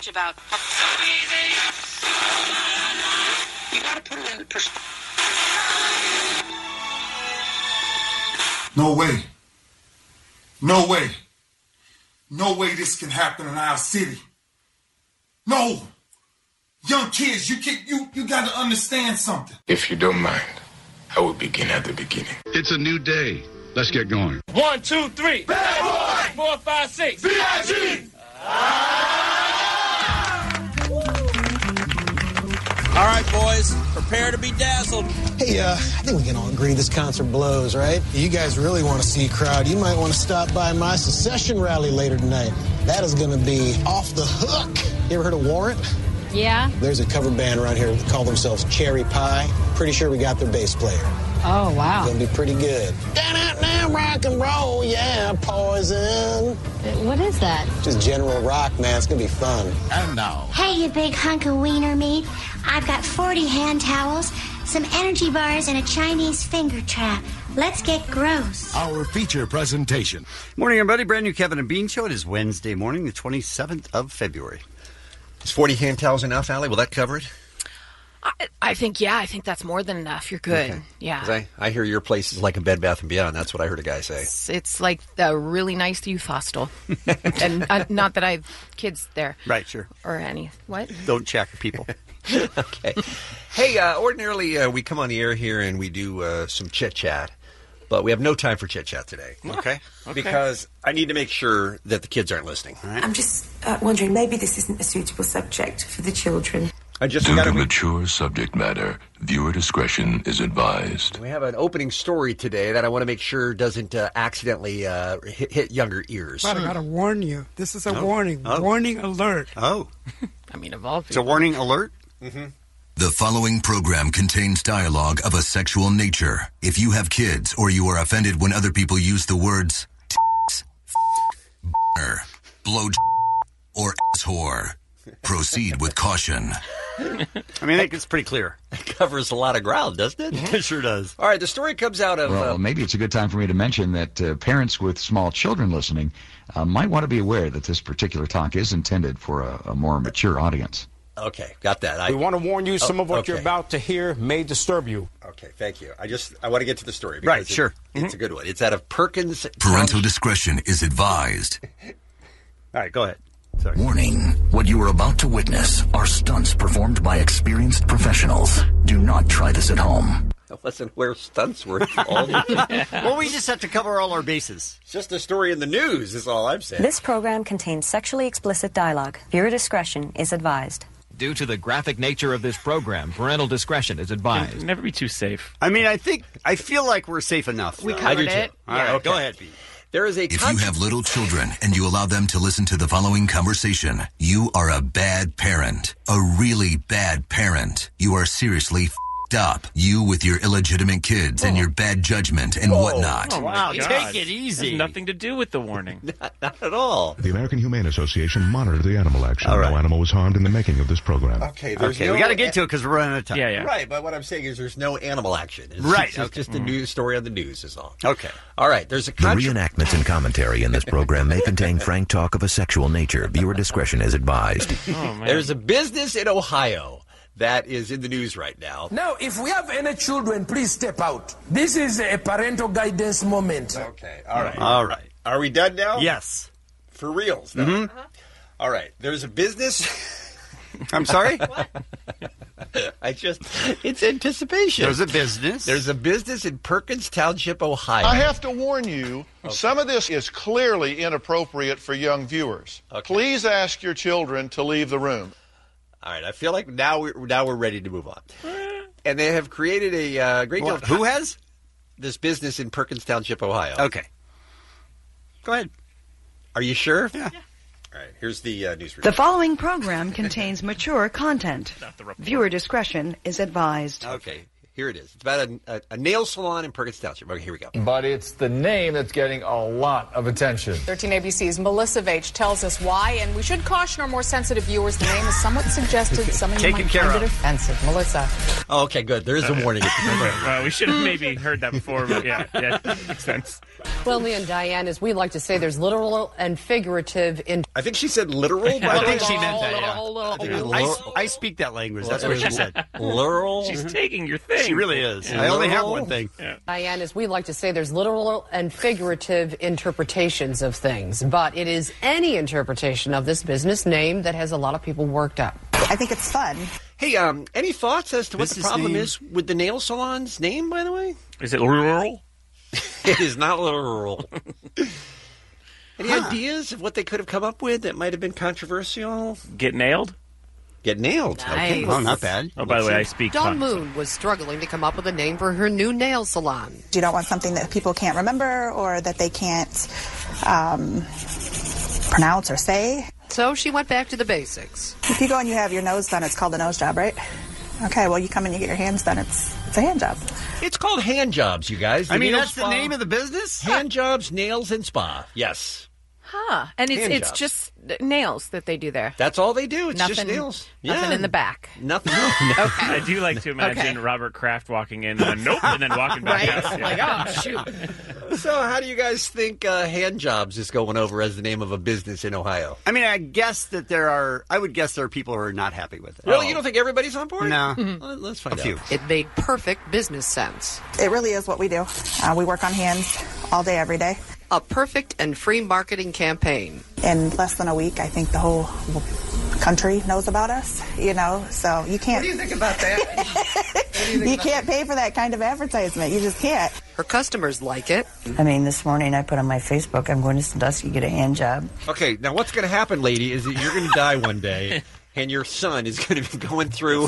much about. You gotta put it in perspective. No way. No way. No way this can happen in our city. No. Young kids, you got to understand something. If you don't mind, I will begin at the beginning. It's a new day. Let's get going. 1, 2, 3. Bad boy! 4, 5, 6. B.I.G. All right, boys, prepare to be dazzled. Hey, I think we can all agree this concert blows, right? You guys really want to see a crowd, you might want to stop by my secession rally later tonight. That is going to be off the hook. You ever heard of Warrant? Yeah. There's a cover band around here that call themselves Cherry Pie. Pretty sure we got their bass player. Oh, wow. Gonna be pretty good. Down out now, rock and roll, yeah, Poison. What is that? Just general rock, man. It's gonna be fun. And now. Hey, you big hunk of wiener meat. I've got 40 hand towels, some energy bars, and a Chinese finger trap. Let's get gross. Our feature presentation. Morning, everybody. Brand new Kevin and Bean Show. It is Wednesday morning, the 27th of February. Is 40 hand towels enough, Allie? Will that cover it? I think that's more than enough. You're good. Okay. Yeah. I hear your place is like a Bed Bath & Beyond. That's what I heard a guy say. It's like a really nice youth hostel. And not that I have kids there. Right, sure. Or any. What? Don't check people. Okay. Hey, ordinarily we come on the air here and we do some chit-chat. But we have no time for chit-chat today. Okay. Because I need to make sure that the kids aren't listening. I'm just wondering, maybe this isn't a suitable subject for the children. Due to mature subject matter, viewer discretion is advised. We have an opening story today that I want to make sure doesn't accidentally hit younger ears. But I got to warn you. This is a warning. Oh. Warning alert. Oh. I mean, of all people. It's a warning alert? Mm-hmm. The following program contains dialogue of a sexual nature. If you have kids or you are offended when other people use the words tits, blow or ass whore, proceed with caution. I mean, I think it's pretty clear. It covers a lot of ground, doesn't it? It sure does. All right, the story comes out of... Well, maybe it's a good time for me to mention that parents with small children listening might want to be aware that this particular talk is intended for a more mature audience. Okay, got that. We want to warn you, some of what you're about to hear may disturb you. Okay, thank you. I want to get to the story. Right, sure. It's a good one. It's out of Perkins... Parental discretion is advised. All right, go ahead. Sorry. Warning. What you are about to witness are stunts performed by experienced professionals. Do not try this at home. I wasn't where stunts were all the time. Well, we just have to cover all our bases. It's just a story in the news is all I'm saying. This program contains sexually explicit dialogue. Viewer discretion is advised. Due to the graphic nature of this program, parental discretion is advised. Never be too safe. I mean, I feel like we're safe enough. We covered it. All right, go ahead, Pete. There is a If you have little children and you allow them to listen to the following conversation, you are a bad parent. A really bad parent. You are seriously f***ed up. You with your illegitimate kids and your bad judgment and whatnot. Oh, wow. Take it easy. Has nothing to do with the warning. Not at all. The American Humane Association monitored the animal action. All right. No animal was harmed in the making of this program. Okay, we got to get to it because we're running out of time. Yeah. Right, but what I'm saying is there's no animal action. It's just a news story on the news is all. Okay. All right, there's a... The reenactments and commentary in this program may contain frank talk of a sexual nature. Viewer discretion is advised. There's a business in Ohio that is in the news right now. Now, if we have any children, please step out. This is a parental guidance moment. Okay, all right. Are we done now? Yes. For reals, though. Mm-hmm. All right, there's a business... I'm sorry? It's anticipation. There's a business. There's a business in Perkins Township, Ohio. I have to warn you, some of this is clearly inappropriate for young viewers. Okay. Please ask your children to leave the room. All right, I feel like now we're ready to move on. And they have created a great deal of... Who has? This business in Perkins Township, Ohio. Okay. Go ahead. Are you sure? Yeah. All right, here's the news report. The following program contains mature content. Viewer discretion is advised. Okay. Here it is. It's about a nail salon in Perkins Township. Okay, here we go. But it's the name that's getting a lot of attention. 13 ABC's Melissa Vage tells us why, and we should caution our more sensitive viewers. The name is somewhat suggested. Some of you might find it offensive. Melissa. Oh, okay, good. There is a warning. Well, we should have maybe heard that before, but yeah, makes sense. Well, Lee and Diane, as we like to say, there's literal and figurative in... I think she said literal. I think she meant that, yeah. I speak that language. That's what she said. Literal. She's taking your thing. She really is. I only have one thing. Yeah. Diane, as we like to say, there's literal and figurative interpretations of things, but it is any interpretation of this business name that has a lot of people worked up. I think it's fun. Hey, any thoughts as to what the problem is with the nail salon's name, by the way? Is it literal? It is not literal. Any ideas of what they could have come up with that might have been controversial? Get nailed? Get nailed. Nice. Okay. Oh, not bad. Oh, by the way, I speak Dawn fun. Moon was struggling to come up with a name for her new nail salon. You don't want something that people can't remember or that they can't pronounce or say. So she went back to the basics. If you go and you have your nose done, it's called a nose job, right? Okay, well, you come and you get your hands done, it's a hand job. It's called Hand Jobs, you guys. I mean, that's the name of the business? Hand Jobs, Nails, and Spa. Yes. Huh. And it's just nails that they do there. That's all they do. It's nothing, just nails. Nothing in the back. Nothing. Okay. I do like to imagine Robert Kraft walking in and nope, and then walking back out. Right? Like, oh, shoot. So how do you guys think Hand Jobs is going over as the name of a business in Ohio? I mean, I would guess there are people who are not happy with it. Really? You don't think everybody's on board? No. Well, let's find a few. out. It made perfect business sense. It really is what we do. We work on hands all day, every day. A perfect and free marketing campaign. In less than a week, I think the whole country knows about us, so you can't... What do you think about that? You can't pay for that kind of advertisement. You just can't. Her customers like it. I mean, this morning I put on my Facebook, I'm going to Sandusky to get a hand job. Okay, now what's going to happen, lady, is that you're going to die one day. And your son is going to be going through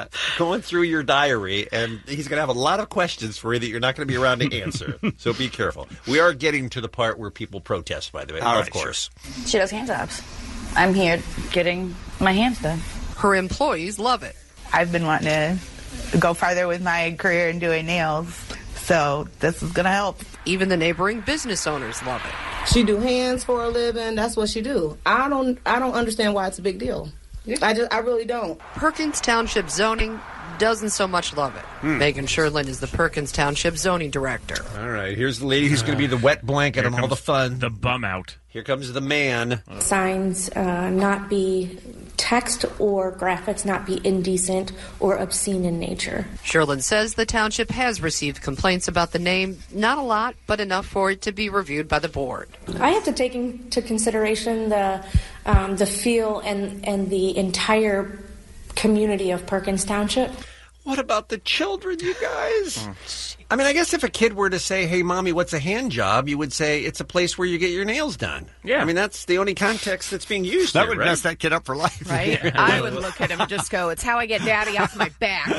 your diary, and he's going to have a lot of questions for you that you're not going to be around to answer. So be careful. We are getting to the part where people protest, by the way. Of course. Sure. She does hand jobs. I'm here getting my hands done. Her employees love it. I've been wanting to go farther with my career in doing nails, so this is going to help. Even the neighboring business owners love it. She do hands for a living. That's what she do. I don't understand why it's a big deal. I really don't. Perkins Township zoning doesn't so much love it. Megan Sherlin is the Perkins Township zoning director. All right, here's the lady who's going to be the wet blanket on all the fun. The bum out. Here comes the man. Signs not be text or graphics not be indecent or obscene in nature. Sherlin says the township has received complaints about the name. Not a lot, but enough for it to be reviewed by the board. I have to take into consideration the feel and the entire community of Perkins Township. What about the children, you guys? I mean, I guess if a kid were to say, hey, Mommy, what's a hand job? You would say it's a place where you get your nails done. Yeah. I mean, that's the only context that's being used That here, would right? mess that kid up for life. Right? I would look at him and just go, it's how I get Daddy off my back.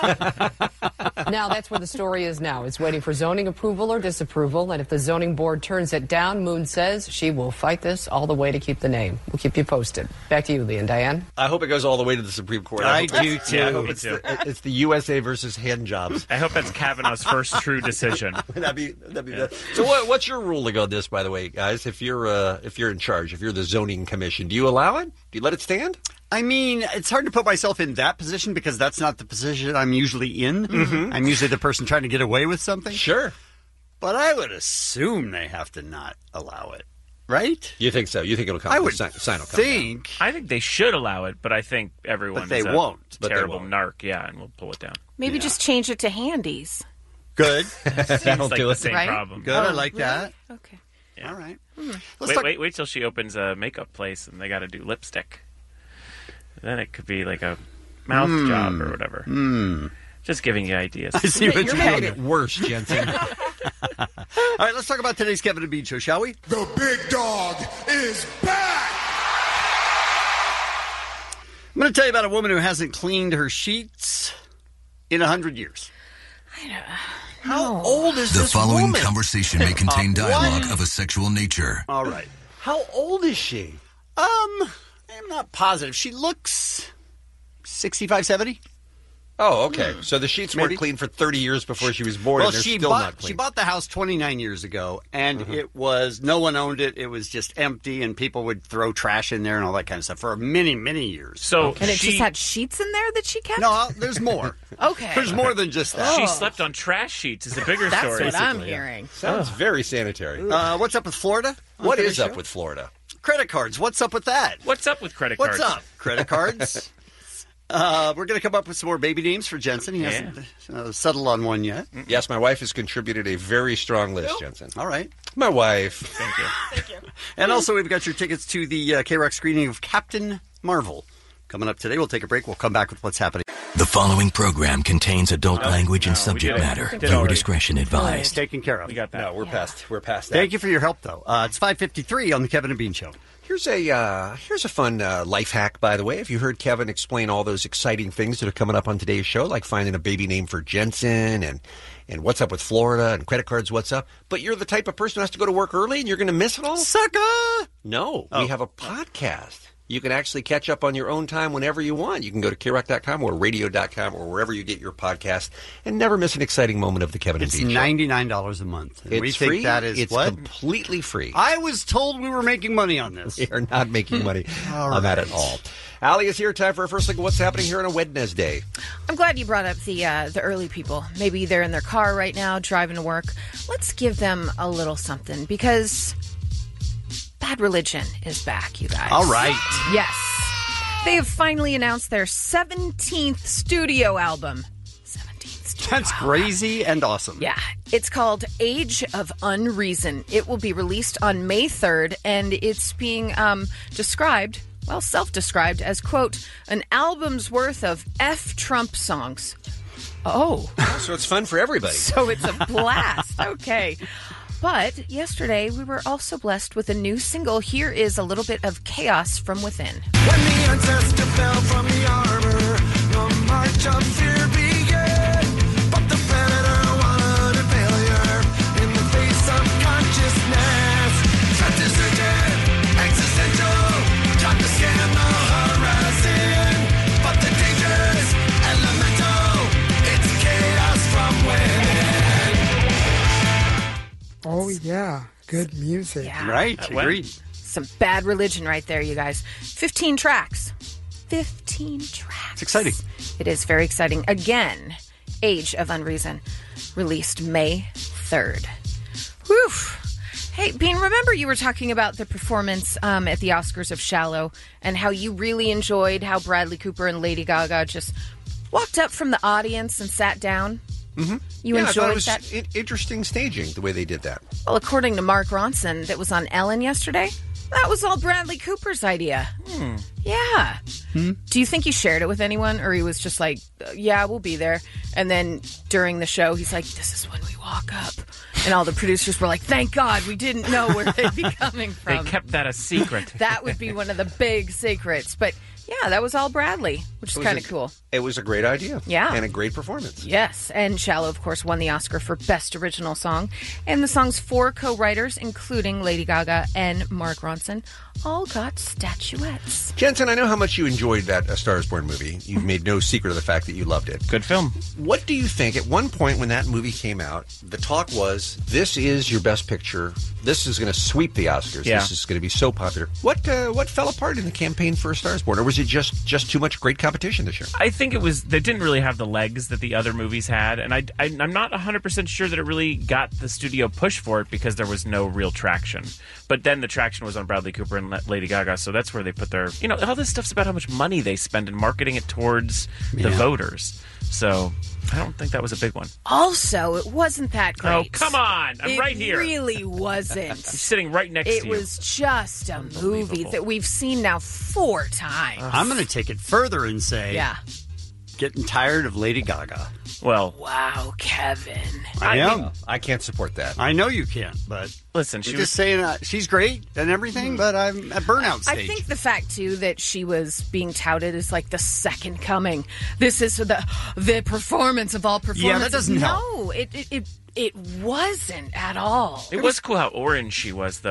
Now, that's where the story is now. It's waiting for zoning approval or disapproval, and if the zoning board turns it down, Moon says she will fight this all the way to keep the name. We'll keep you posted. Back to you, Lee and Diane. I hope it goes all the way to the Supreme Court. I do, too. Yeah, I hope it too. It's the USA versus hand jobs. I hope that's Kavanaugh's first true decision. That'd be bad. So what's your ruling on this, by the way, guys? If you're in charge, if you're the zoning commission, do you allow it? Do you let it stand? I mean, it's hard to put myself in that position because that's not the position I'm usually in. Mm-hmm. I'm usually the person trying to get away with something. Sure. But I would assume they have to not allow it, right? You think so? You think it'll come? I would sign will come think. down. I think they should allow it, but I think everyone But they is a won't. terrible narc, and we'll pull it down. Maybe just change it to handies. Good. That'll like do the it. Same right? problem. Good. I like that. Okay. Yeah. All right. Wait till she opens a makeup place and they got to do lipstick. Then it could be like a mouth job or whatever. Just giving you ideas. I see what you're you're making doing. it worse, Jensen. All right, let's talk about today's Kevin and Bean Show, shall we? The big dog is back! I'm going to tell you about a woman who hasn't cleaned her sheets in 100 years. How old is The this following woman? conversation may contain dialogue of a sexual nature. All right. How old is she? I'm not positive. She looks 65, 70. Oh, okay. So the sheets weren't clean for 30 years before she was born, and they're still not clean. She bought the house 29 years ago, and it was, no one owned it. It was just empty, and people would throw trash in there and all that kind of stuff for many, many years. So And it just had sheets in there that she kept? No, there's more. Okay. There's more than just that. She slept on trash sheets is a bigger That's story. what I'm hearing. Sounds very sanitary. What's up with Florida? What is up with Florida? Credit cards. What's up with that? What's up with credit cards? What's up? Credit cards. We're going to come up with some more baby names for Jensen. He hasn't settled on one yet. Yes, my wife has contributed a very strong list, Jensen. All right. My wife. Thank you. Thank you. And also, we've got your tickets to the K-Rock screening of Captain Marvel. Coming up today, we'll take a break. We'll come back with what's happening. The following program contains adult language and subject matter. Viewer discretion advised. Taken care of. We got that. No, we're past that. Thank you for your help, though. It's 5:53 on the Kevin and Bean Show. Here's a fun life hack, by the way. Have you heard Kevin explain all those exciting things that are coming up on today's show, like finding a baby name for Jensen and what's up with Florida and credit cards, what's up? But you're the type of person who has to go to work early and you're going to miss it all? Sucker! No, we have a podcast. You can actually catch up on your own time whenever you want. You can go to KROC.com or radio.com or wherever you get your podcast and never miss an exciting moment of the Kevin and Bean Show. It's $99 a month. It's we free. Think that is it's completely free. I was told we were making money on this. We are not making money on that at all. Allie is here. Time for our first look at what's happening here on a Wednesday. I'm glad you brought up the early people. Maybe they're in their car right now, driving to work. Let's give them a little something because Bad Religion is back, you guys. All right. Yes. They have finally announced their 17th studio album. 17th studio That's album. crazy and awesome. Yeah. It's called Age of Unreason. It will be released on May 3rd, and it's being described, well, self-described as, quote, an album's worth of F-Trump songs. Oh. So it's fun for everybody. So it's a blast. Okay. But yesterday, we were also blessed with a new single. Here is a little bit of Chaos from Within. When the ancestor fell from the armor, the march of fear began. But the predator wanted a failure in the face of consciousness. Trapped is certain, existential, taught to scan the horizon. But the danger's elemental, it's chaos from within. Oh, yeah. Good music. Yeah. Right. Agreed. Some Bad Religion right there, you guys. 15 tracks. 15 tracks. It's exciting. It is very exciting. Again, Age of Unreason, released May 3rd. Whew. Hey, Bean, remember you were talking about the performance at the Oscars of Shallow and how you really enjoyed how Bradley Cooper and Lady Gaga just walked up from the audience and sat down? Mm-hmm. You I thought enjoyed it was that? Interesting staging, the way they did that. Well, according to Mark Ronson, that was on Ellen yesterday, that was all Bradley Cooper's idea. Yeah. Do you think he shared it with anyone, or he was just like, yeah, we'll be there? And then during the show, he's like, this is when we walk up. And all the producers were like, thank God we didn't know where they'd be coming from. They kept that a secret. That would be one of the big secrets. But yeah, that was all Bradley, which is kind of cool. It was a great idea. Yeah. And a great performance. Yes. And Shallow, of course, won the Oscar for Best Original Song. And the song's 4 co-writers, including Lady Gaga and Mark Ronson, all got statuettes. Jensen, I know how much you enjoyed that A Star is Born movie. You've made no secret of the fact that you loved it. Good film. What do you think? At one point when that movie came out, the talk was, this is your best picture. This is going to sweep the Oscars. Yeah. This is going to be so popular. What fell apart in the campaign for A Star is Born? Or was it just too much great competition this year? I think it was, they didn't really have the legs that the other movies had, and I'm not 100% sure that it really got the studio push for it because there was no real traction. But then the traction was on Bradley Cooper and Lady Gaga, so that's where they put their, all this stuff's about how much money they spend in marketing it towards the voters. So I don't think that was a big one. Also, it wasn't that great. Oh, come on. I'm right here. It really wasn't. I'm sitting right next to you. It was just a movie that we've seen now 4 times. I'm going to take it further and say, getting tired of Lady Gaga. Well, wow, Kevin. I am. I can't support that. I know you can't, but listen, she was just saying she's great and everything, but I'm at burnout stage. I think the fact too that she was being touted as like the second coming. This is the performance of all performances. Yeah, that doesn't help. No, it wasn't at all. It was cool how orange she was, though.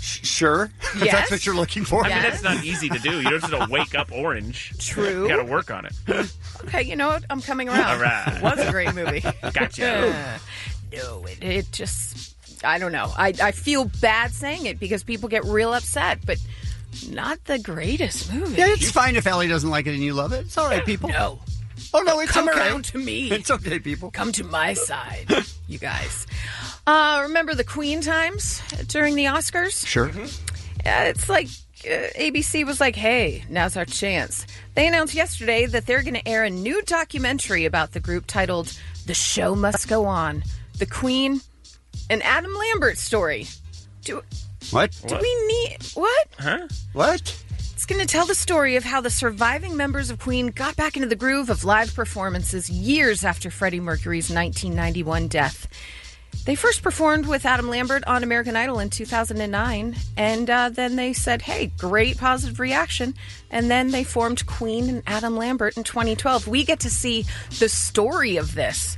Sure. If Yes. that's what you're looking for. I mean, that's not easy to do. You don't have to wake up orange. True. You got to work on it. Okay, you know what? I'm coming around. All right. It was a great movie. Gotcha. No, it just, I don't know. I feel bad saying it because people get real upset, but not the greatest movie. Yeah, it's fine if Ellie doesn't like it and you love it. It's all right, people. No. Oh, no, it's Come okay. around to me. It's okay, people. Come to my side, you guys. Remember the Queen times during the Oscars? Sure. It's like ABC was like, hey, now's our chance. They announced yesterday that they're going to air a new documentary about the group titled The Show Must Go On. The Queen and Adam Lambert story. What? Do we need... What? Huh? What? It's going to tell the story of how the surviving members of Queen got back into the groove of live performances years after Freddie Mercury's 1991 death. They first performed with Adam Lambert on American Idol in 2009, and then they said, hey, great positive reaction, and then they formed Queen and Adam Lambert in 2012. We get to see the story of this.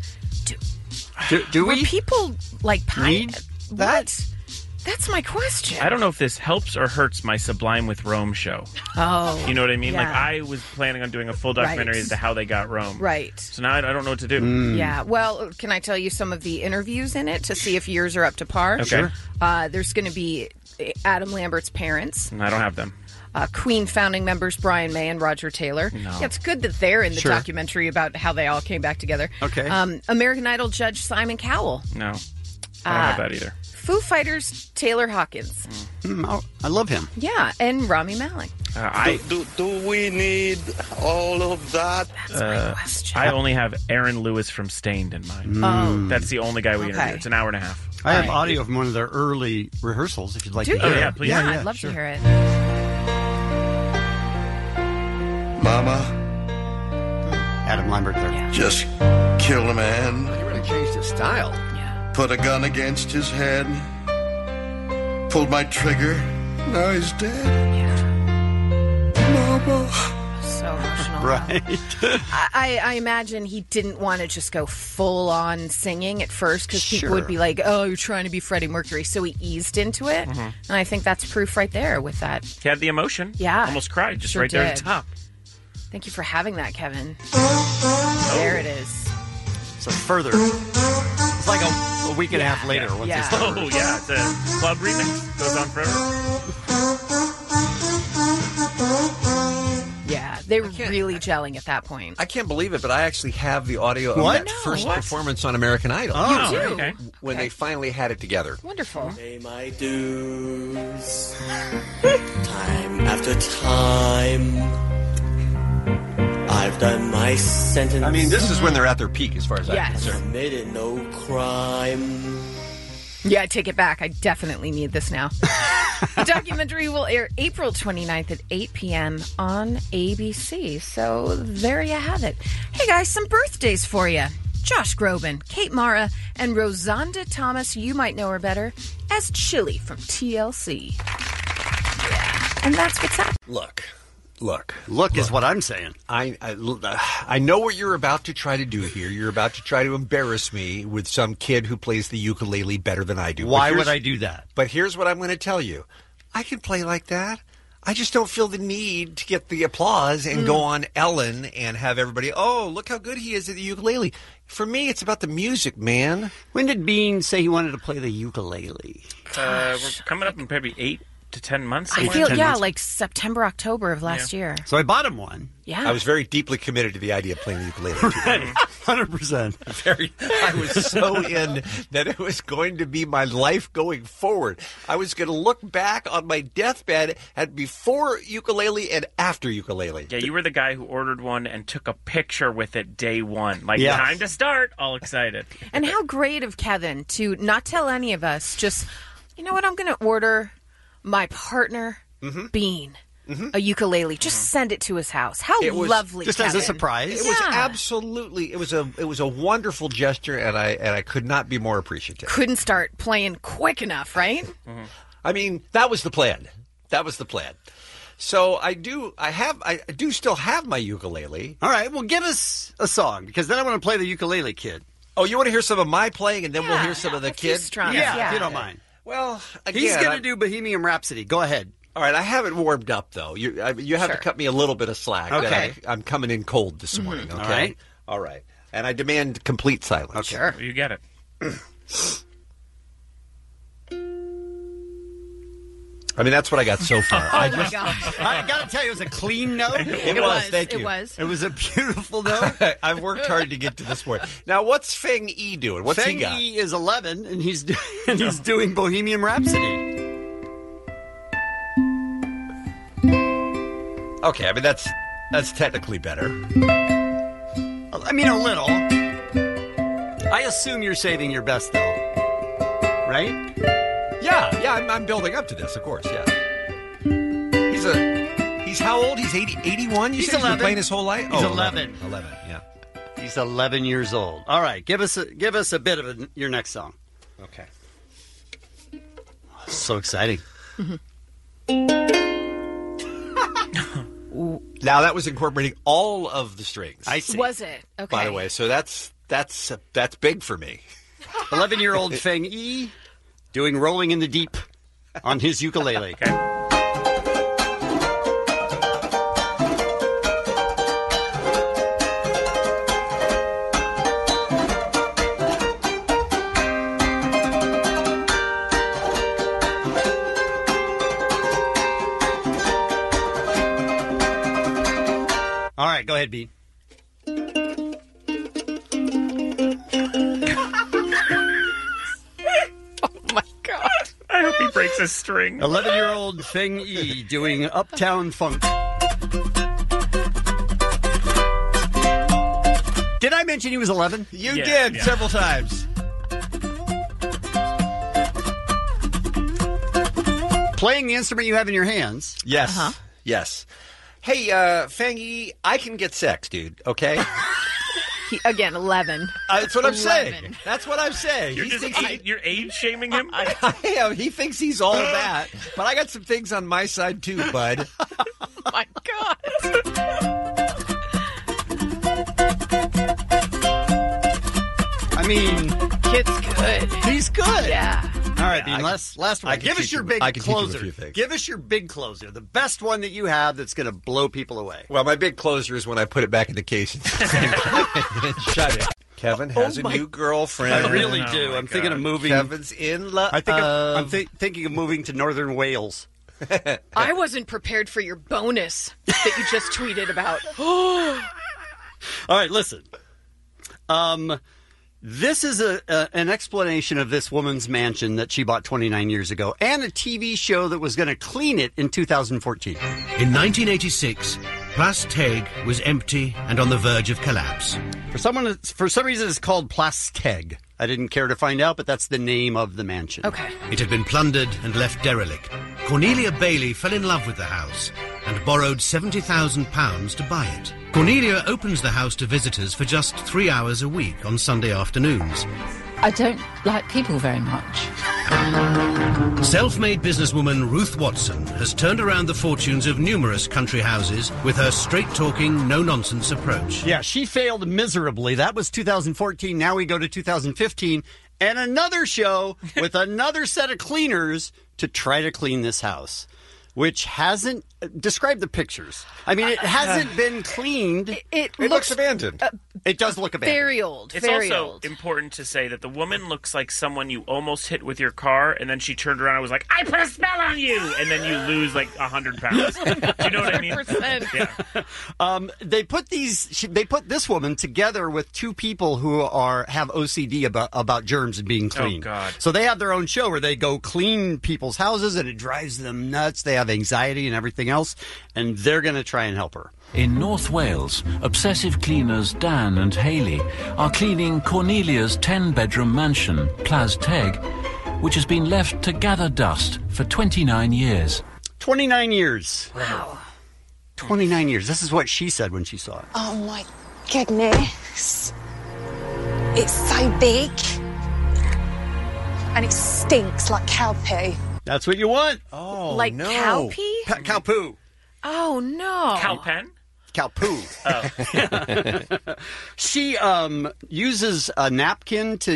Do Were we? people like Need that? What? That's my question. I don't know if this helps or hurts my Sublime with Rome show. Oh. You know what I mean? Yeah. Like, I was planning on doing a full documentary Right. as to how they got Rome. Right. So now I don't know what to do. Yeah. Well, can I tell you some of the interviews in it to see if yours are up to par? Okay. Sure. There's going to be Adam Lambert's parents. I don't have them. Queen founding members Brian May and Roger Taylor. No. Yeah, it's good that they're in the Sure. documentary about how they all came back together. Okay. American Idol judge Simon Cowell. No. I don't have that either. Foo Fighters Taylor Hawkins. I love him. Yeah, and Rami Malek. Do we need all of that? That's my question. I only have Aaron Lewis from Stained in mind. Oh. That's the only guy we Okay. interviewed. It's an hour and a half. I have audio from one of their early rehearsals if you'd like Do to you? hear yeah, it. please. Yeah, Yeah, I'd love sure. to hear it. Mama, Adam Lambert there. just kill a man, He really changed his style. put a gun against his head, pulled my trigger, now he's dead. Mama. So emotional. Right. I imagine he didn't want to just go full on singing at first because people Sure. would be like, oh, you're trying to be Freddie Mercury. So he eased into it. Mm-hmm. And I think that's proof right there with that. He had the emotion. Yeah. Almost cried just Sure right there at did. the top. Thank you for having that, Kevin. There it is. So further. It's like a week and a half later. Once Yeah. they start. Oh, yeah. It's a club remix. Goes on forever. Yeah, they were really gelling at that point. I can't believe it, but I actually have the audio of What? that first No. performance on American Idol. Oh. You do? Okay. When they finally had it together. Wonderful. Pay my dues, time after time. I've done my sentence. I mean, this is when they're at their peak as far as I'm Yes. concerned. Committed no crime. Yeah, I take it back. I definitely need this now. The documentary will air April 29th at 8 p.m. on ABC. So there you have it. Hey, guys, some birthdays for you. Josh Groban, Kate Mara, and Rosanda Thomas. You might know her better as Chili from TLC. Yeah, and that's what's up. Look. Look is what I'm saying. I know what you're about to try to do here. You're about to try to embarrass me with some kid who plays the ukulele better than I do. Why But would here's- I do that? But here's what I'm going to tell you. I can play like that. I just don't feel the need to get the applause and go on Ellen and have everybody, oh, look how good he is at the ukulele. For me, it's about the music, man. When did Bean say he wanted to play the ukulele? We're coming up in probably 8 to 10 months. I somewhere. feel, 10 yeah, months. like September, October of last year. So I bought him one. Yeah. I was very deeply committed to the idea of playing the ukulele. too. 100%. I was so in that it was going to be my life going forward. I was going to look back on my deathbed at before ukulele and after ukulele. Yeah, you were the guy who ordered one and took a picture with it day one. Like, Yeah. time to start. All excited. And how great of Kevin to not tell any of us, just, you know what, I'm going to order my partner, Bean, a ukulele. Just send it to his house. How It was lovely, Just Kevin. as a surprise. It was Yeah. absolutely it was a wonderful gesture, and I could not be more appreciative. Couldn't start playing quick enough, right? I mean, that was the plan. That was the plan. So I do still have my ukulele. All right, well, give us a song, because then I want to play the ukulele kid. Oh, you want to hear some of my playing, and then we'll hear some of the a few kids? strums, Yeah, if you don't mind. Well, again, he's going to do Bohemian Rhapsody. Go ahead. All right, I haven't warmed up, though. You have to cut me a little bit of slack. Okay. I'm coming in cold this morning, okay? All right. And I demand complete silence. Okay. Sure. You get it. I mean, that's what I got so far. my gosh. I got to tell you, it was a clean note. It was. Thank you. It was a beautiful note. I've worked hard to get to this point. Now, what's Feng Yi doing? What's he got? Feng Yi is 11, and he's doing Bohemian Rhapsody. Okay, I mean, that's technically better. I mean, a little. I assume you're saving your best, though. Right? Yeah, I'm building up to this, of course, yeah. He's how old? He's 81? He's said 11. He's been playing his whole life? He's Oh, 11. 11, yeah. He's 11 years old. All right, give us a bit of your next song. Okay. So exciting. Now, that was incorporating all of the strings. I see. Was it? Okay. By the way, so that's big for me. 11-year-old Feng Yi doing Rolling in the Deep on his ukulele. Okay. All right, go ahead, B. I hope he breaks a string. 11-year-old Feng Yi doing Uptown Funk. Did I mention he was 11? You did several times. Playing the instrument you have in your hands. Yes. Yes. Hey, Feng Yi, I can get sex, dude, okay? Again, 11. That's what I'm saying. That's what I'm saying. You're age shaming him? I am. He thinks he's all that. But I got some things on my side, too, bud. Oh, my God. I mean, kid's good. He's good. Yeah. All right, Bean, last one. Give us your big closer. Things. Give us your big closer. The best one that you have that's going to blow people away. Well, my big closer is when I put it back in the case and shut it. Kevin has a new girlfriend. I really do. I'm thinking of moving. Kevin's in love. I'm thinking of moving to Northern Wales. I wasn't prepared for your bonus that you just tweeted about. All right, listen. This is an explanation of this woman's mansion that she bought 29 years ago and a TV show that was going to clean it in 2014. In 1986, Place Teg was empty and on the verge of collapse. For some reason, it's called Place Teg. I didn't care to find out, but that's the name of the mansion. Okay. It had been plundered and left derelict. Cornelia Bailey fell in love with the house and borrowed £70,000 to buy it. Cornelia opens the house to visitors for just 3 hours a week on Sunday afternoons. I don't like people very much. Self-made businesswoman Ruth Watson has turned around the fortunes of numerous country houses with her straight-talking, no-nonsense approach. Yeah, she failed miserably. That was 2014. Now we go to 2015 and another show with another set of cleaners to try to clean this house, which hasn't... Describe the pictures. I mean, it hasn't been cleaned. It looks abandoned. It does look abandoned. Very old. It's very also old. important to say that the woman looks like someone you almost hit with your car, and then she turned around and was like, I put a spell on you! And then you lose like 100 pounds. Do you know what I mean? 100%. Yeah. They put this woman together with two people who have OCD about germs and being clean. Oh, God. So they have their own show where they go clean people's houses, and it drives them nuts. They have anxiety and everything else, and they're going to try and help her. In North Wales, obsessive cleaners Dan and Hayley are cleaning Cornelia's 10-bedroom mansion, Place Teg, which has been left to gather dust for 29 years. 29 years. Wow. 29 years. This is what she said when she saw it. Oh, my goodness. It's so big. And it stinks like cow poo. That's what you want. Oh, like no. cow pee? Cow poo. Oh, no. Cow pen? Cow poo. Oh. She uses a napkin to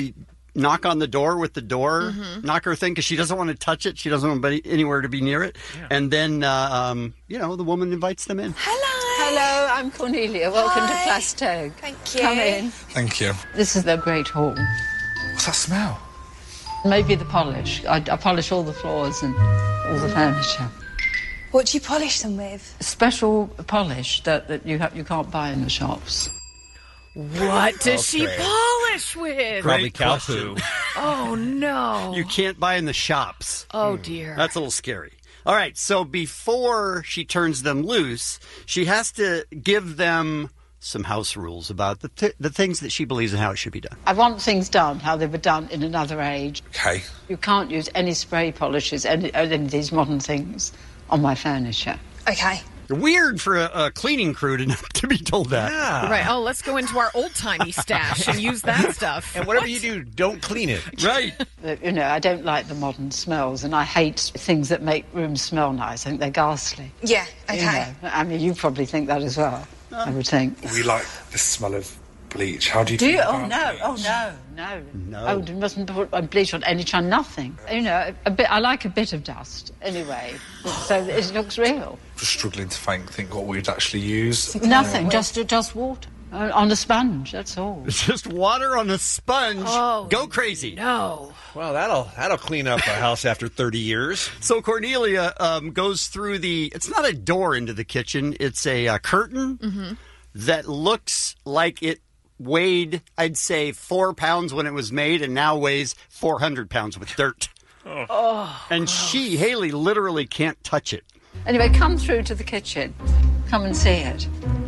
knock on the door with the door knocker thing because she doesn't want to touch it. She doesn't want anywhere to be near it. Yeah. And then, the woman invites them in. Hello, I'm Cornelia. Welcome to Place Teg. Thank you. Come in. Thank you. This is the great hall. What's that smell? Maybe the polish. I polish all the floors and all the furniture. What do you polish them with? Special polish that you can't buy in the shops. What does she polish with? Probably cow poo. Oh, no. You can't buy in the shops. Oh, dear. That's a little scary. All right, so before she turns them loose, she has to give them some house rules about the things that she believes and how it should be done. I want things done how they were done in another age. Okay. You can't use any spray polishes, any of these modern things on my furniture. Okay. Weird for a cleaning crew to be told that. Yeah. Right. Oh, let's go into our old-timey stash and use that stuff. And whatever you do, don't clean it. Right. I don't like the modern smells, and I hate things that make rooms smell nice. I think they're ghastly. Yeah, okay. I mean, you probably think that as well, I would think. We like the smell of bleach. How do you Do feel you? about Oh, no. bleach? Oh, no. Oh, you mustn't put bleach on any time, nothing. I like a bit of dust, anyway, so it looks real. Just struggling to think what we'd actually use. Nothing, just water. On a sponge, that's all. Just water on a sponge. Oh, go crazy. No. Well, that'll clean up a house after 30 years. So Cornelia goes through it's not a door into the kitchen, it's a curtain that looks like it weighed, I'd say, 4 pounds when it was made, and now weighs 400 pounds with dirt. Oh. And Haley, literally can't touch it. Anyway, come through to the kitchen. Come and see it.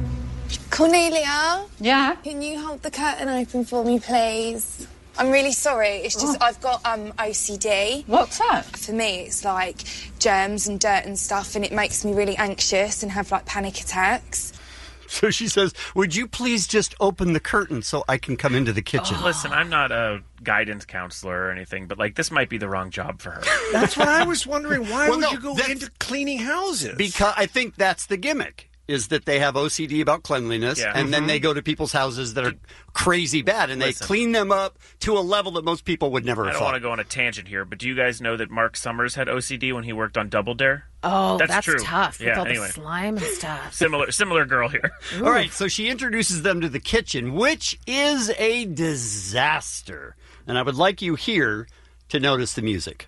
Cornelia? Yeah? Can you hold the curtain open for me, please? I'm really sorry. It's just I've got OCD. What's that? For me, it's like germs and dirt and stuff, and it makes me really anxious and have like panic attacks. So she says, would you please just open the curtain so I can come into the kitchen? Oh, listen, I'm not a guidance counselor or anything, but this might be the wrong job for her. That's what I was wondering. Why would you go into cleaning houses? Because I think that's the gimmick, is that they have OCD about cleanliness, and then they go to people's houses that are crazy bad, and they clean them up to a level that most people would never have I don't thought. want to go on a tangent here, but do you guys know that Mark Summers had OCD when he worked on Double Dare? Oh, that's true. tough with all anyway. the slime and stuff. Similar girl here. All right, so she introduces them to the kitchen, which is a disaster. And I would like you here to notice the music.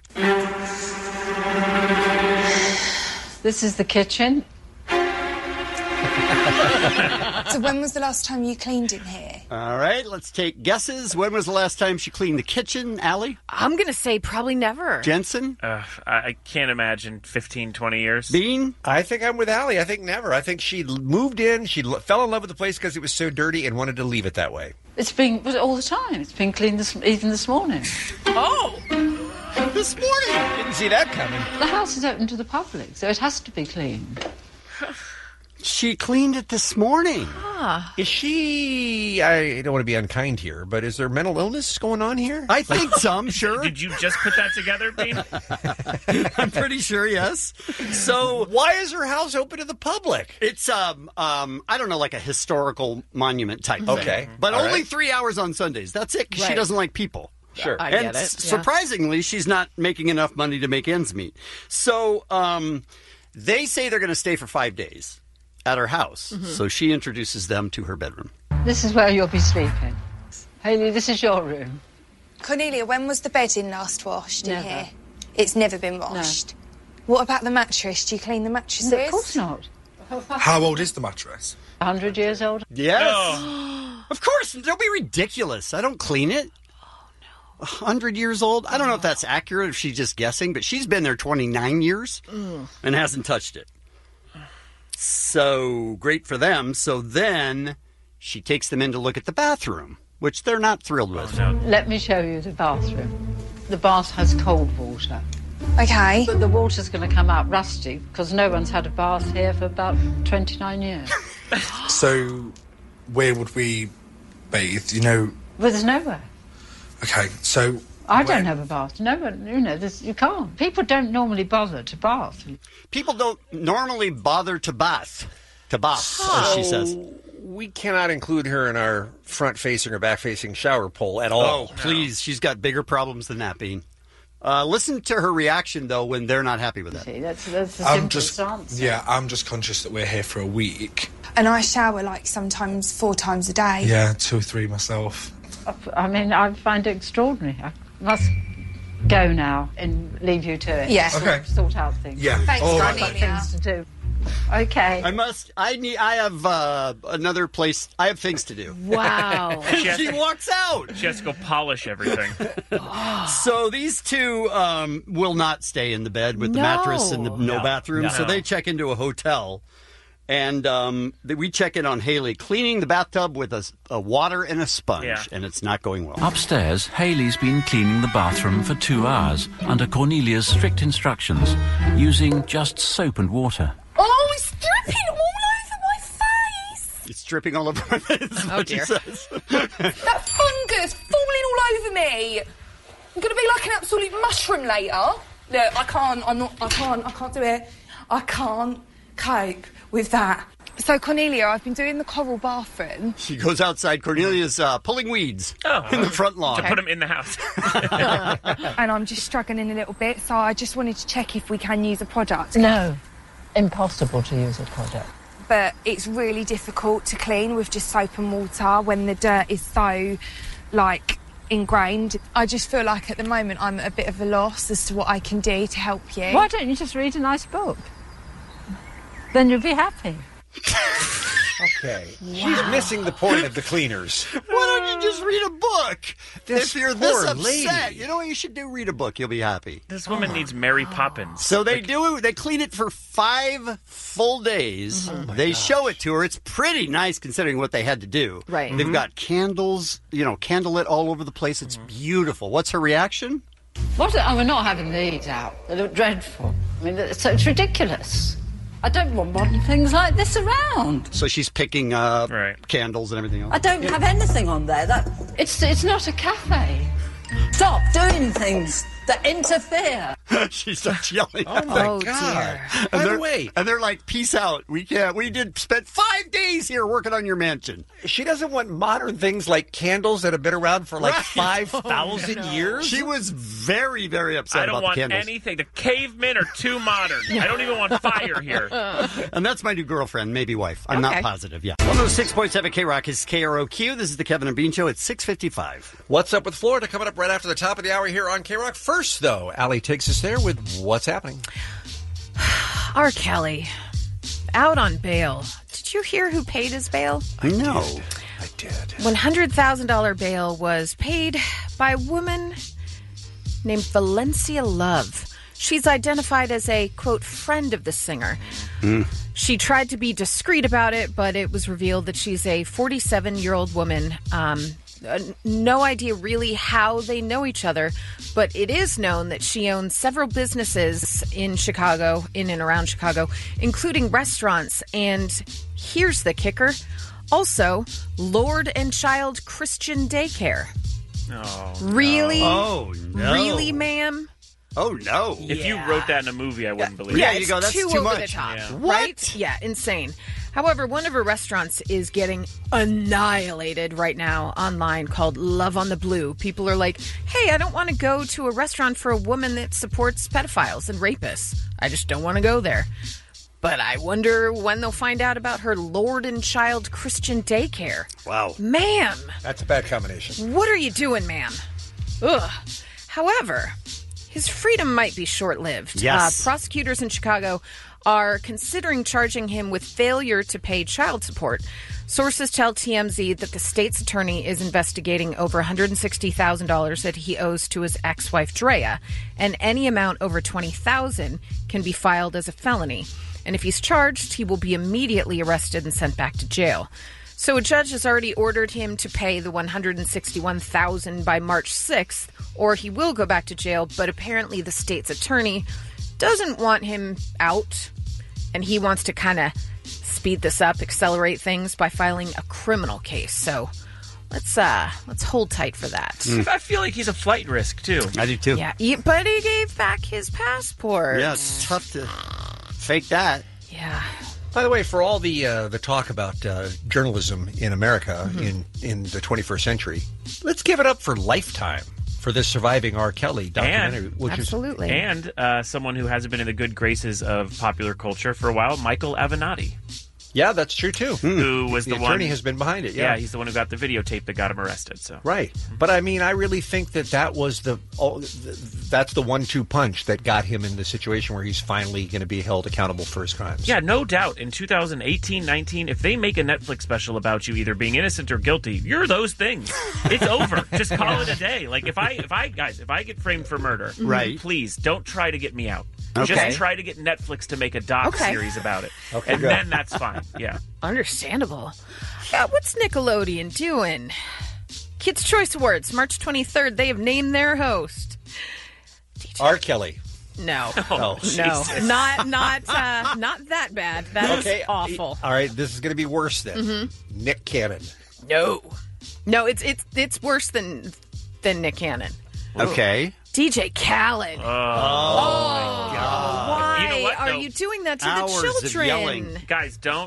This is the kitchen. So when was the last time you cleaned in here? All right, let's take guesses. When was the last time she cleaned the kitchen, Allie? I'm going to say probably never. Jensen? I can't imagine 15, 20 years. Bean? I think I'm with Allie. I think never. I think she moved in, she fell in love with the place because it was so dirty and wanted to leave it that way. It's been all the time. It's been cleaned even this morning. Oh! This morning? Didn't see that coming. The house is open to the public, so it has to be cleaned. She cleaned it this morning. Is she, I don't want to be unkind here, but is there mental illness going on here? I think some, sure. Did you just put that together, Bean? I'm pretty sure, yes. So why is her house open to the public? It's, I don't know, like a historical monument type thing. Okay. But All only right. 3 hours on Sundays. That's it, 'cause she Right. doesn't like people. Sure. I And get it. Yeah. surprisingly, she's not making enough money to make ends meet. So they say they're going to stay for 5 days at her house. So she introduces them to her bedroom. This is where you'll be sleeping. Haley, this is your room. Cornelia, when was the bedding last washed in Never. here? It's never been washed. What about the mattress? Do you clean the mattresses? Of course not. How old is the mattress? 100 years old. Yes. Of course. Don't be ridiculous. I don't clean it. 100 years old? I don't know if that's accurate, if she's just guessing, but she's been there 29 years and hasn't touched it. So great for them. So then she takes them in to look at the bathroom, which they're not thrilled with. Let me show you the bathroom. The bath has cold water. Okay. But the water's going to come out rusty because no one's had a bath here for about 29 years. So where would we bathe? You know. Well, there's nowhere. Okay, so I don't have a bath. No one, you can't. People don't normally bother to bath. People don't normally bother to bath. To bath, as she says. we cannot include her in our front-facing or back-facing shower poll at all. Oh, please. She's got bigger problems than that, Bean. Listen to her reaction, though, when they're not happy with it. See, that's the simplest answer. Yeah, I'm just conscious that we're here for a week. And I shower like sometimes 4 times a day. Yeah, 2 or 3 myself. I mean, I find it extraordinary. I must go now and leave you to it. Yeah. Okay. Sort out things. Yeah. Thanks, I've got Cornelia. things to do. Okay. I have another place. I have things to do. Wow. She walks out. She has to go polish everything. So these two will not stay in the bed with the mattress and the no bathroom. No. So they check into a hotel. And we check in on Haley cleaning the bathtub with a water and a sponge, and it's not going well. Upstairs, Haley's been cleaning the bathroom for 2 hours under Cornelia's strict instructions, using just soap and water. Oh, it's dripping all over my face! It's dripping all over my face. Oh, dear. She says. That fungus falling all over me. I'm going to be like an absolute mushroom later. Look, I can't do it. I can't cope with that. So, Cornelia, I've been doing the coral bathroom. She goes outside. Cornelia's pulling weeds in the front lawn. To put them in the house. And I'm just struggling a little bit, so I just wanted to check if we can use a product. No. Impossible to use a product. But it's really difficult to clean with just soap and water when the dirt is so, ingrained. I just feel like at the moment I'm at a bit of a loss as to what I can do to help you. Why don't you just read a nice book? Then you'll be happy. Okay. She's missing the point of the cleaners. Why don't you just read a book? If you're this poor upset, lady. you know what you should do? Read a book. You'll be happy. This woman needs Mary Poppins. So they clean it for 5 full days. They show it to her. It's pretty nice considering what they had to do. Right. They've got candles, candlelit all over the place. It's beautiful. What's her reaction? What? Oh, we're not having these out. They look dreadful. I mean, it's ridiculous. I don't want modern things like this around. So she's picking candles and everything else. I don't have anything on there. It's not a cafe. Stop doing things that interfere. She starts yelling. Oh, my God. And By the way. And they're like, peace out. We can't. We spent 5 days here working on your mansion. She doesn't want modern things like candles that have been around for 5,000 years? She was very, very upset I don't about want the candles. anything. The cavemen are too modern. I don't even want fire here. And that's my new girlfriend, maybe wife. I'm Okay. not positive, yeah. 106.7 K-Rock is KROQ. This is the Kevin and Bean Show at 6:55. What's up with Florida? Coming up right after the top of the hour here on K-Rock. First, though, Allie takes us there with what's happening. R. Kelly, out on bail. Did you hear who paid his bail? No. I did. $100,000 bail was paid by a woman named Valencia Love. She's identified as a, quote, friend of the singer. She tried to be discreet about it, but it was revealed that she's a 47-year-old woman. No idea really how they know each other, but it is known that she owns several businesses in Chicago, in and around Chicago, including restaurants. And here's the kicker. Also, Lord and Child Christian Daycare. Oh, Really? Oh, no. Really, ma'am? Oh, no. If you wrote that in a movie, I wouldn't believe Yeah, it. you go, that's too too over much. the top, Yeah. right? Yeah, insane. However, one of her restaurants is getting annihilated right now online, called Love on the Blue. People are like, hey, I don't want to go to a restaurant for a woman that supports pedophiles and rapists. I just don't want to go there. But I wonder when they'll find out about her Lord and Child Christian Daycare. Wow. Ma'am, That's a bad combination. what are you doing, ma'am? Ugh. However, his freedom might be short-lived. Yes. Prosecutors in Chicago are considering charging him with failure to pay child support. Sources tell TMZ that the state's attorney is investigating over $160,000 that he owes to his ex-wife Drea, and any amount over $20,000 can be filed as a felony. And if he's charged, he will be immediately arrested and sent back to jail. So a judge has already ordered him to pay the $161,000 by March 6th, or he will go back to jail. But apparently the state's attorney doesn't want him out, and he wants to kind of speed this up, accelerate things by filing a criminal case. So let's hold tight for that. I feel like he's a flight risk, too. I do, too. Yeah, but he gave back his passport. Yeah, it's tough to fake that. Yeah. By the way, for all the talk about journalism in America in the 21st century, let's give it up for Lifetime for this Surviving R. Kelly documentary. And someone who hasn't been in the good graces of popular culture for a while, Michael Avenatti. Yeah, that's true, too. Who was the attorney one, has been behind it, Yeah, he's the one who got the videotape that got him arrested. So Right. But, I mean, I really think that was that's the 1-2 punch that got him in the situation where he's finally going to be held accountable for his crimes. Yeah, no doubt. In 2018, 19, if they make a Netflix special about you either being innocent or guilty, you're those things. It's over. Just call it a day. Like, if I get framed for murder, Right. please don't try to get me out. Okay. Just try to get Netflix to make a doc series about it. Okay, and good. then that's fine. Yeah. Understandable. Yeah, what's Nickelodeon doing? Kids' Choice Awards, March 23rd. They have named their host. R. Kelly. No. Oh, no. Jesus. Not that bad. That is awful. All right, this is going to be worse then. Mm-hmm. Nick Cannon. No, it's worse than Nick Cannon. Okay. DJ Khaled. Oh, my God! Why You know what, are though? you doing that to Hours the of children? yelling. Guys, don't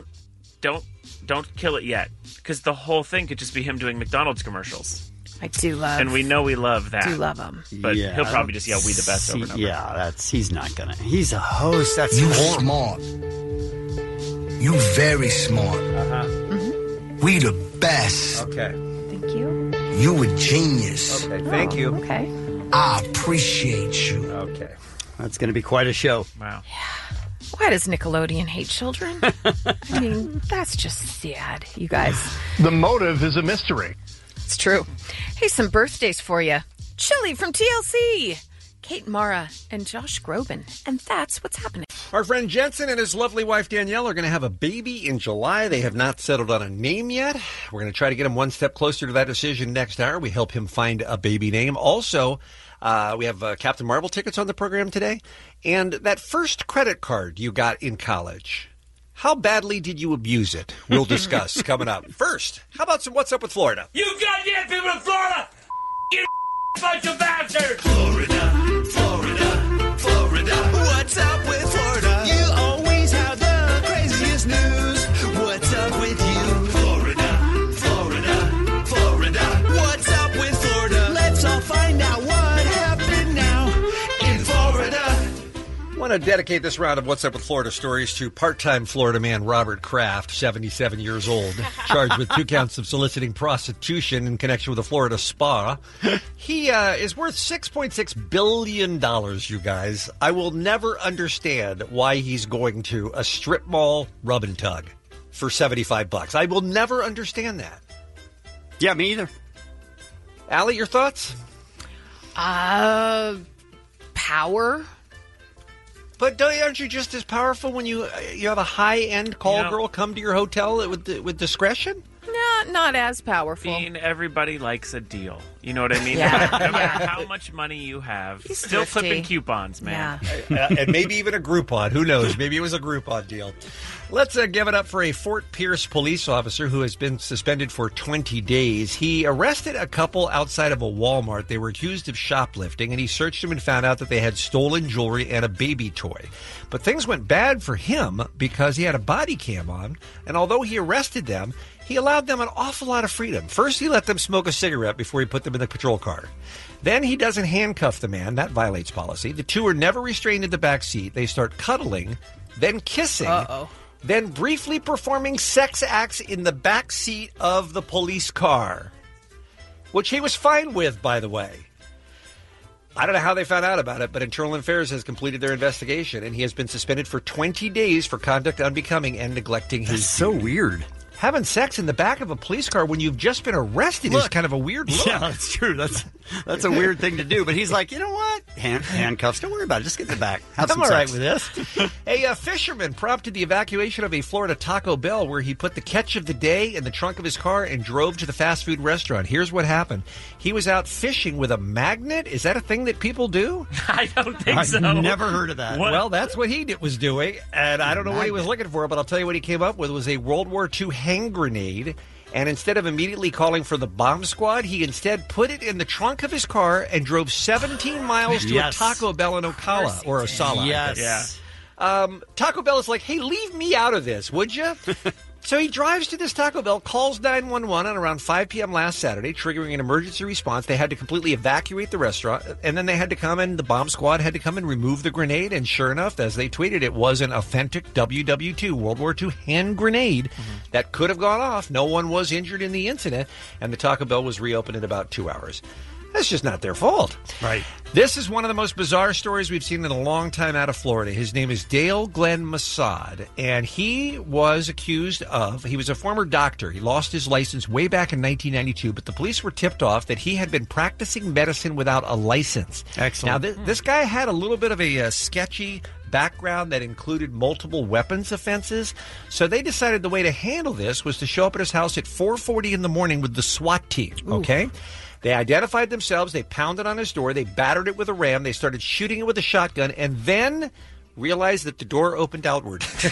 kill it yet, because the whole thing could just be him doing McDonald's commercials. I do love, and we know we love that. Do love him, but Yeah, he'll probably just yell "We the best" over and over. Yeah, he's not gonna. He's a host. That's You horrible. smart. You very smart. We the best. Okay. Thank you. You a genius. Okay, thank you. Okay. I appreciate you. Okay. That's going to be quite a show. Wow. Why does Nickelodeon hate children? I mean, that's just sad, you guys. The motive is a mystery. It's true. Hey, some birthdays for you. Chili from TLC. Kate Mara and Josh Groban. And that's what's happening. Our friend Jensen and his lovely wife Danielle are going to have a baby in July. They have not settled on a name yet. We're going to try to get him one step closer to that decision next hour. We help him find a baby name. Also, we have Captain Marvel tickets on the program today. And that first credit card you got in college, how badly did you abuse it? We'll discuss coming up. First, how about some What's Up with Florida? You goddamn people in Florida! You bunch of bastards! Florida. What's up with Florida? You always have the craziest news. What's up with you? Florida. What's up with Florida? Let's all find out what happened now in Florida. I want to dedicate this round of What's Up with Florida stories to part-time Florida man Robert Kraft, 77 years old, charged with 2 counts of soliciting prostitution in connection with a Florida spa. He is worth $6.6 billion, you guys. I will never understand why he's going to a strip mall rub and tug for $75. I will never understand that. Yeah, me either. Allie, your thoughts? Power. But aren't you just as powerful when you have a high-end call girl come to your hotel with discretion? No, not as powerful. I mean, everybody likes a deal. You know what I mean? Yeah. No matter how much money you have, still thrifty. flipping coupons, man. And maybe even a Groupon. Who knows? Maybe it was a Groupon deal. Let's give it up for a Fort Pierce police officer who has been suspended for 20 days. He arrested a couple outside of a Walmart. They were accused of shoplifting, and he searched them and found out that they had stolen jewelry and a baby toy. But things went bad for him because he had a body cam on, and although he arrested them, he allowed them an awful lot of freedom. First, he let them smoke a cigarette before he put them in the patrol car. Then he doesn't handcuff the man. That violates policy. The two are never restrained in the back seat. They start cuddling, then kissing, then briefly performing sex acts in the back seat of the police car, which he was fine with, by the way. I don't know how they found out about it, but Internal Affairs has completed their investigation, and he has been suspended for 20 days for conduct unbecoming and neglecting his so duty. weird. Having sex in the back of a police car when you've just been arrested is kind of a weird look. Yeah, that's true. That's a weird thing to do. But he's like, you know what? Handcuffs. Don't worry about it. Just get in the back. Have I'm some all right sex. with this. A fisherman prompted the evacuation of a Florida Taco Bell where he put the catch of the day in the trunk of his car and drove to the fast food restaurant. Here's what happened. He was out fishing with a magnet. Is that a thing that people do? I don't think so. I've never heard of that. What? Well, that's what he was doing, and I don't know what he was looking for, but I'll tell you what he came up with was a World War II hand grenade, and instead of immediately calling for the bomb squad, he instead put it in the trunk of his car and drove 17 miles to a Taco Bell in Ocala, or Osala. Yes. Yeah. Taco Bell is like, hey, leave me out of this, would you? So he drives to this Taco Bell, calls 911 at around 5 p.m. last Saturday, triggering an emergency response. They had to completely evacuate the restaurant, and then they had to come in, the bomb squad had to come and remove the grenade, and sure enough, as they tweeted, it was an authentic WW2, World War II hand grenade that could have gone off. No one was injured in the incident, and the Taco Bell was reopened in about 2 hours. That's just not their fault. Right. This is one of the most bizarre stories we've seen in a long time out of Florida. His name is Dale Glenn Massad, and he was he was a former doctor. He lost his license way back in 1992, but the police were tipped off that he had been practicing medicine without a license. Excellent. Now, this guy had a little bit of a sketchy background that included multiple weapons offenses. So they decided the way to handle this was to show up at his house at 4:40 in the morning with the SWAT team, okay? They identified themselves, they pounded on his door, they battered it with a ram, they started shooting it with a shotgun, and then realized that the door opened outward. So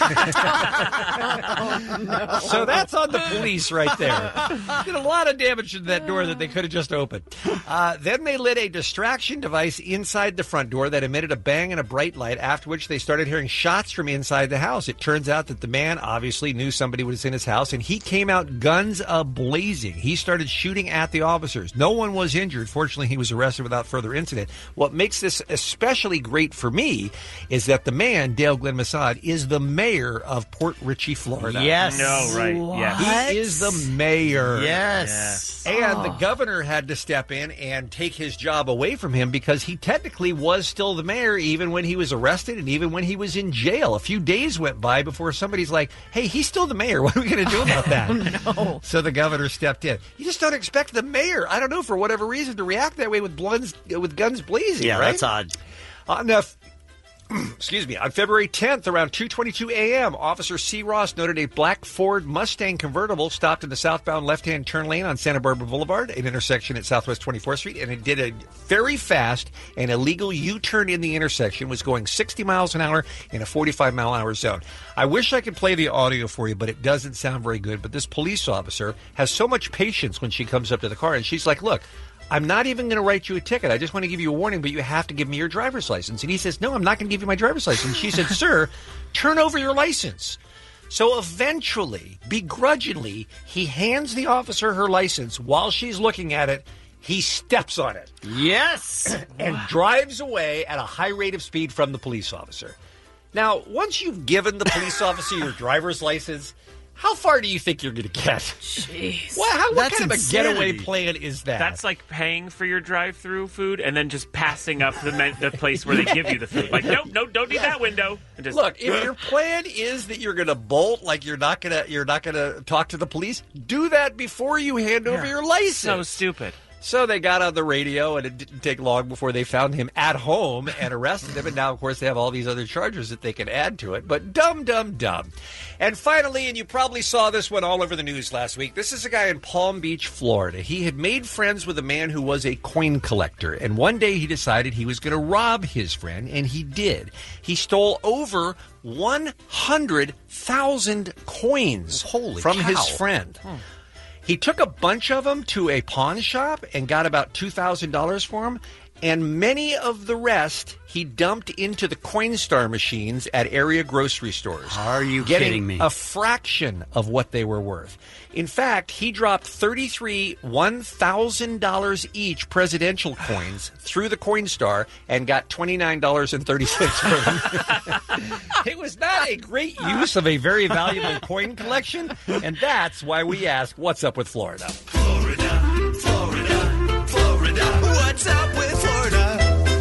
that's on the police right there. Did a lot of damage to that door that they could have just opened. Then they lit a distraction device inside the front door that emitted a bang and a bright light, after which they started hearing shots from inside the house. It turns out that the man obviously knew somebody was in his house, and he came out guns a-blazing. He started shooting at the officers. No one was injured. Fortunately, he was arrested without further incident. What makes this especially great for me is that the man, Dale Glenn Massad, is the mayor of Port Richey, Florida. Yes. No, right. Yes. He is the mayor. Yes. And the governor had to step in and take his job away from him because he technically was still the mayor even when he was arrested and even when he was in jail. A few days went by before somebody's like, hey, he's still the mayor. What are we going to do about that? No. So the governor stepped in. You just don't expect the mayor, I don't know, for whatever reason, to react that way with guns blazing, Yeah, right? that's odd. Enough. Excuse me. On February 10th, around 2:22 a.m., Officer C. Ross noted a black Ford Mustang convertible stopped in the southbound left-hand turn lane on Santa Barbara Boulevard, an intersection at Southwest 24th Street, and it did a very fast and illegal U-turn in the intersection, was going 60 miles an hour in a 45-mile-an-hour zone. I wish I could play the audio for you, but it doesn't sound very good. But this police officer has so much patience when she comes up to the car, and she's like, look, I'm not even going to write you a ticket. I just want to give you a warning, but you have to give me your driver's license. And he says, no, I'm not going to give you my driver's license. She said, sir, turn over your license. So eventually, begrudgingly, he hands the officer her license. While she's looking at it, he steps on it. Yes! And drives away at a high rate of speed from the police officer. Now, once you've given the police officer your driver's license, how far do you think you're going to get? Jeez. What kind of a getaway plan is that? That's like paying for your drive-through food and then just passing up the place where they give you the food. Like, nope, don't need that window. And just, look, if your plan is that you're going to bolt, like you're not going to talk to the police, do that before you hand over your license. So stupid. So they got on the radio, and it didn't take long before they found him at home and arrested him. And now, of course, they have all these other charges that they can add to it. But dumb. And finally, and you probably saw this one all over the news last week, this is a guy in Palm Beach, Florida. He had made friends with a man who was a coin collector. And one day he decided he was going to rob his friend, and he did. He stole over 100,000 coins from his friend. He took a bunch of them to a pawn shop and got about $2,000 for them, and many of the rest he dumped into the Coinstar machines at area grocery stores. Are you getting kidding me? A fraction of what they were worth. In fact, he dropped 33 $1,000 each presidential coins through the Coinstar and got $29.36 for them. It was not a great use of a very valuable coin collection, and that's why we ask, what's up with Florida? Florida. What's up with Florida?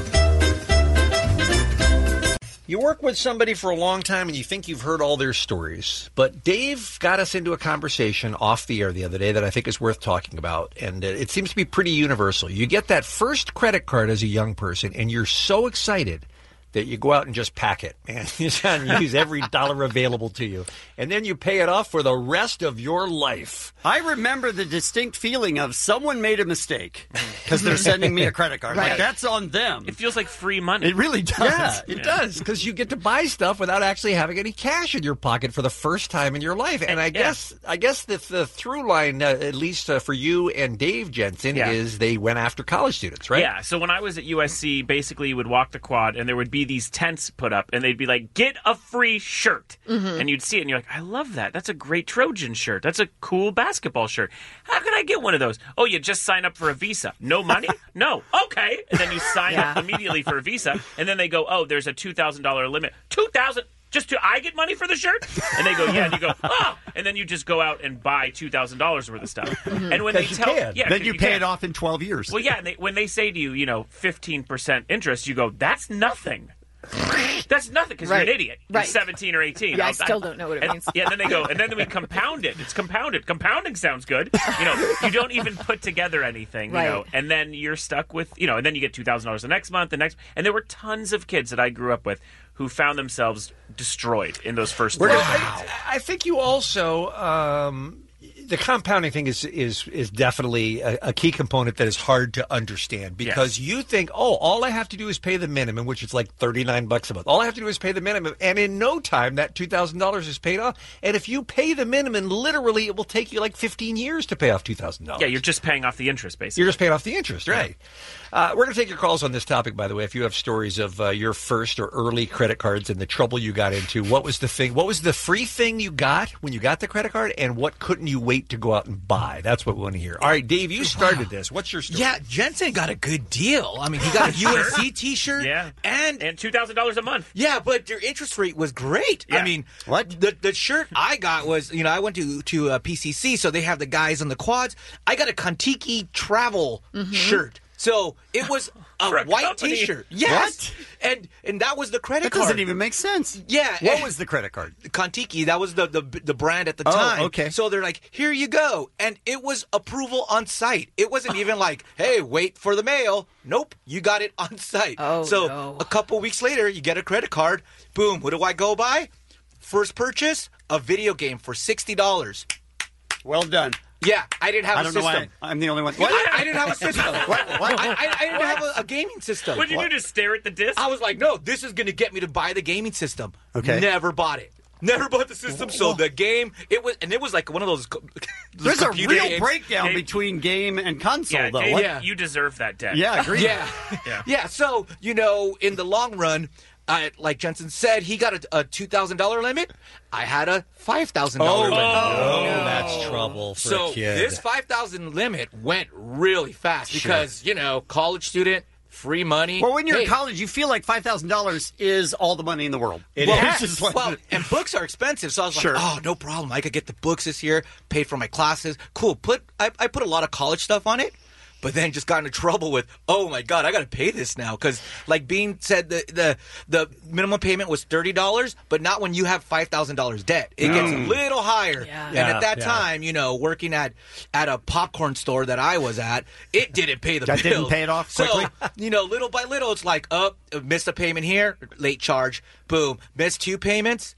You work with somebody for a long time and you think you've heard all their stories, but Dave got us into a conversation off the air the other day that I think is worth talking about, and it seems to be pretty universal. You get that first credit card as a young person, and you're so excited that you go out and just pack it, man. You use every dollar available to you. And then you pay it off for the rest of your life. I remember the distinct feeling of someone made a mistake because they're sending me a credit card. Right. Like, that's on them. It feels like free money. It really does. Yeah, it does, because you get to buy stuff without actually having any cash in your pocket for the first time in your life. And I guess the through line, at least for you and Dave Jensen, is they went after college students, right? Yeah, so when I was at USC, basically you would walk the quad and there would be be these tents put up, and they'd be like, get a free shirt. Mhm. And you'd see it, and you're like, I love that. That's a great Trojan shirt. That's a cool basketball shirt. How can I get one of those? Oh, you just sign up for a Visa. No money? No. Okay. And then you sign up immediately for a Visa, and then they go, oh, there's a $2,000 limit. $2,000? I get money for the shirt? And they go, yeah. And you go, oh. And then you just go out and buy $2,000 worth of stuff. And when they tell, then you pay it off in 12 years. Well, yeah. And when they say to you, 15% interest, you go, that's nothing. That's nothing because you're an idiot. You're 17 or 18. Yeah, I still don't know what it means. Yeah, then they go, and then we compound it. It's compounded. Compounding sounds good. You don't even put together anything, and then you're stuck with, and then you get $2,000 the next month, and there were tons of kids that I grew up with who found themselves destroyed in those first Well, months. I think you also the compounding thing is definitely a key component that is hard to understand because you think, all I have to do is pay the minimum, which is like $39 a month. All I have to do is pay the minimum, and in no time that $2,000 is paid off. And if you pay the minimum, literally, it will take you like 15 years to pay off $2,000. Yeah, you're just paying off the interest, basically. You're just paying off the interest, right? We're going to take your calls on this topic, by the way. If you have stories of your first or early credit cards and the trouble you got into, what was the thing? What was the free thing you got when you got the credit card, and what couldn't you wait to go out and buy? That's what we want to hear. All right, Dave, you started this. What's your story? Yeah, Jensen got a good deal. I mean, he got a USC T-shirt, and $2,000 a month. Yeah, but their interest rate was great. Yeah. I mean, the shirt I got was, I went to PCC, so they have the guys on the quads. I got a Kontiki travel shirt. So it was a white company. T-shirt. Yes. What? And that was the credit card. That doesn't even make sense. Yeah. What was the credit card? Kontiki. That was the brand at the time. Okay. So they're like, here you go. And it was approval on site. It wasn't even like, hey, wait for the mail. Nope. You got it on site. So a couple weeks later, you get a credit card. Boom. What do I go buy? First purchase, a video game for $60. Well done. Yeah, I didn't have a system. I don't know why I'm the only one. I didn't have a system. What? I didn't have a gaming system. What did you do? Just stare at the disc? I was like, no, this is going to get me to buy the gaming system. Okay. Never bought it. Never bought the system. So the game, it was like one of those. There's a real games. breakdown between game and console, though. Dave, you deserve that debt. Yeah, agreed. Yeah. So in the long run. Like Jensen said, he got a $2,000 limit. I had a $5,000 limit. That's trouble for a kid. This $5,000 limit went really fast because, college student, free money. Well, when you're in college, you feel like $5,000 is all the money in the world. And books are expensive, so I was like, no problem. I could get the books this year, pay for my classes. Cool. I put a lot of college stuff on it. But then just got into trouble with, oh my God, I got to pay this now because, like Bean said, the minimum payment was $30, but not when you have $5,000 debt. It gets a little higher. Yeah. And at that time, working at a popcorn store that I was at, it didn't pay the bill. That didn't pay it off quickly. So little by little, it's like, missed a payment here, late charge, boom, missed 2 payments.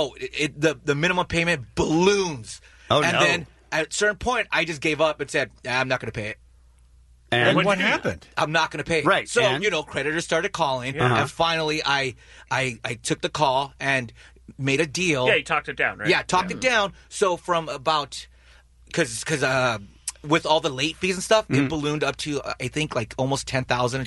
The minimum payment balloons. And then at a certain point, I just gave up and said, I'm not going to pay it. And what happened? I'm not going to pay. Right. So, and? Creditors started calling, and finally I took the call and made a deal. Yeah, you talked it down, right? Yeah, talked it down. So from about, because with all the late fees and stuff, it ballooned up to, I think, like almost $10,000,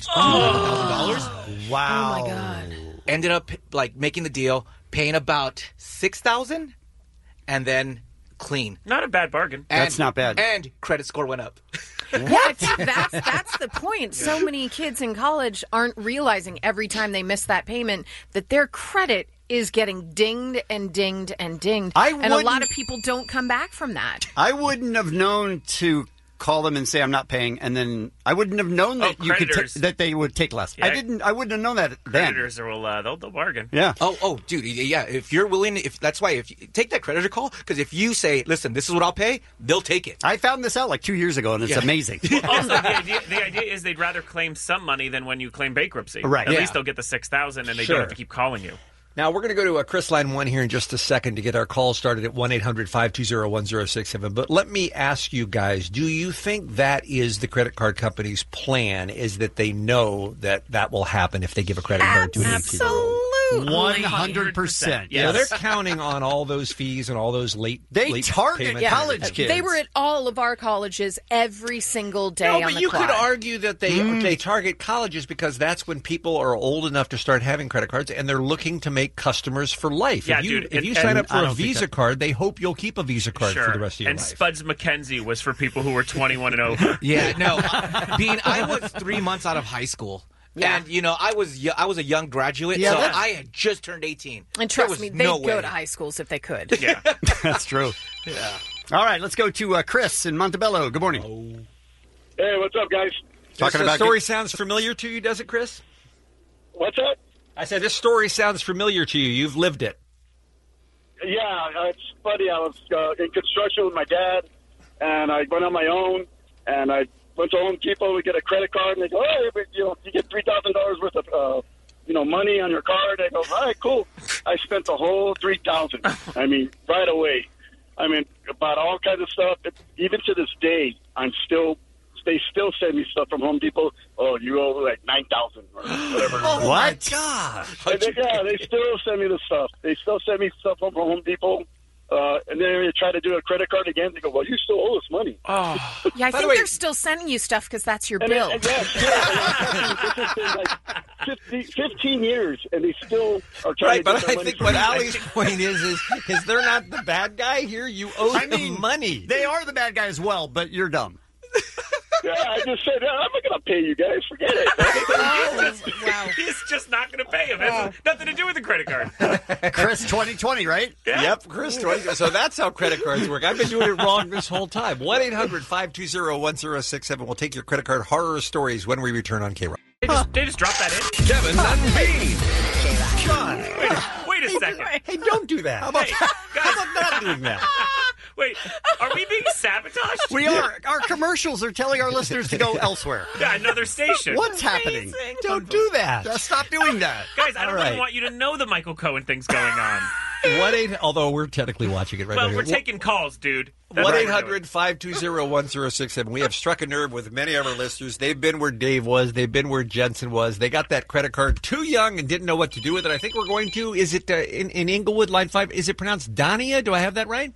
$11,000. Wow. Oh, my God. Ended up, making the deal, paying about $6,000, and then clean. Not a bad bargain. That's not bad. And credit score went up. What? That's the point. So many kids in college aren't realizing every time they miss that payment that their credit is getting dinged and dinged and dinged. And a lot of people don't come back from that. I wouldn't have known to call them and say I'm not paying, and then I wouldn't have known that you could that they would take less. Yeah. I wouldn't have known that then. Creditors will they'll bargain. Yeah. Oh, dude. Yeah. If you're willing, that's why if you take that creditor call, because if you say, listen, this is what I'll pay, they'll take it. I found this out like 2 years ago, and it's amazing. Also, the idea is they'd rather claim some money than when you claim bankruptcy. Right. At least they'll get the $6,000, and they don't have to keep calling you. Now, we're going to go to Chris Line 1 here in just a second to get our call started at 1-800-520-1067. But let me ask you guys, do you think that is the credit card company's plan, is that they know that will happen if they give a credit card to an 18-year-old? Absolutely. 100%. Yeah, they're counting on all those fees and all those late. They late target payment college charges. kids. They were at all of our colleges every single day No, on but the you clock. could argue that they target colleges because that's when people are old enough to start having credit cards and they're looking to make customers for life. Yeah, if you, dude, if you and sign up I for a don't think Visa that- card, they hope you'll keep a Visa card Sure. for the rest of your and life. Spuds McKenzie was for people who were 21 and over. Yeah, no. Bean, I was 3 months out of high school. Yeah. And, I was a young graduate, Yeah, so that's- I had just turned 18. And There trust was me, they'd no go way. to high schools if they could. Yeah. That's true. Yeah. All right, let's go to Chris in Montebello. Good morning. Hey, what's up, guys? Talking This about story sounds familiar to you, does it, Chris? What's up? I said this story sounds familiar to you. You've lived it. Yeah, it's funny. I was in construction with my dad, and I went on my own, and I went to Home Depot to get a credit card, and they go, "Hey, but, you get $3,000 worth of money on your card." I go, "All right, cool." I spent the whole $3,000. I mean, right away. I mean, about all kinds of stuff. Even to this day, they still send me stuff from Home Depot. Oh, you owe like $9,000 or whatever. Oh, my gosh. And they still send me the stuff. They still send me stuff from Home Depot. And then they try to do a credit card again. They go, "Well, you still owe us money." Oh. Yeah, I think they're still sending you stuff because that's your bill. This has been like 15 years, and they still are trying Right, to but get their I money think from what me. Ali's point is they're not the bad guy here. You owe them money. They are the bad guy as well, but you're dumb. Yeah, I just said, "I'm not going to pay you guys. Forget it." Wow. He's just not going to pay him. It has nothing to do with the credit card. Chris 2020, right? Yep, Chris 20. So that's how credit cards work. I've been doing it wrong this whole time. 1-800-520-1067. We'll take your credit card horror stories when we return on K-Rock. They just dropped that in. Kevin and Bean. God. Wait a second. Hey, don't do that. How about not doing that? Wait, are we being sabotaged? We are. Our commercials are telling our listeners to go elsewhere. Yeah, another station. What's happening? Don't do that. Stop doing that. Guys, I don't All really right. want you to know the Michael Cohen thing's going on. Although we're technically watching it right Well, now. we're taking calls, dude. That's what we're doing. 1-800-520-1067. We have struck a nerve with many of our listeners. They've been where Dave was. They've been where Jensen was. They got that credit card too young and didn't know what to do with it. I think we're going to, is it in Inglewood, line 5, is it pronounced Dania? Do I have that right?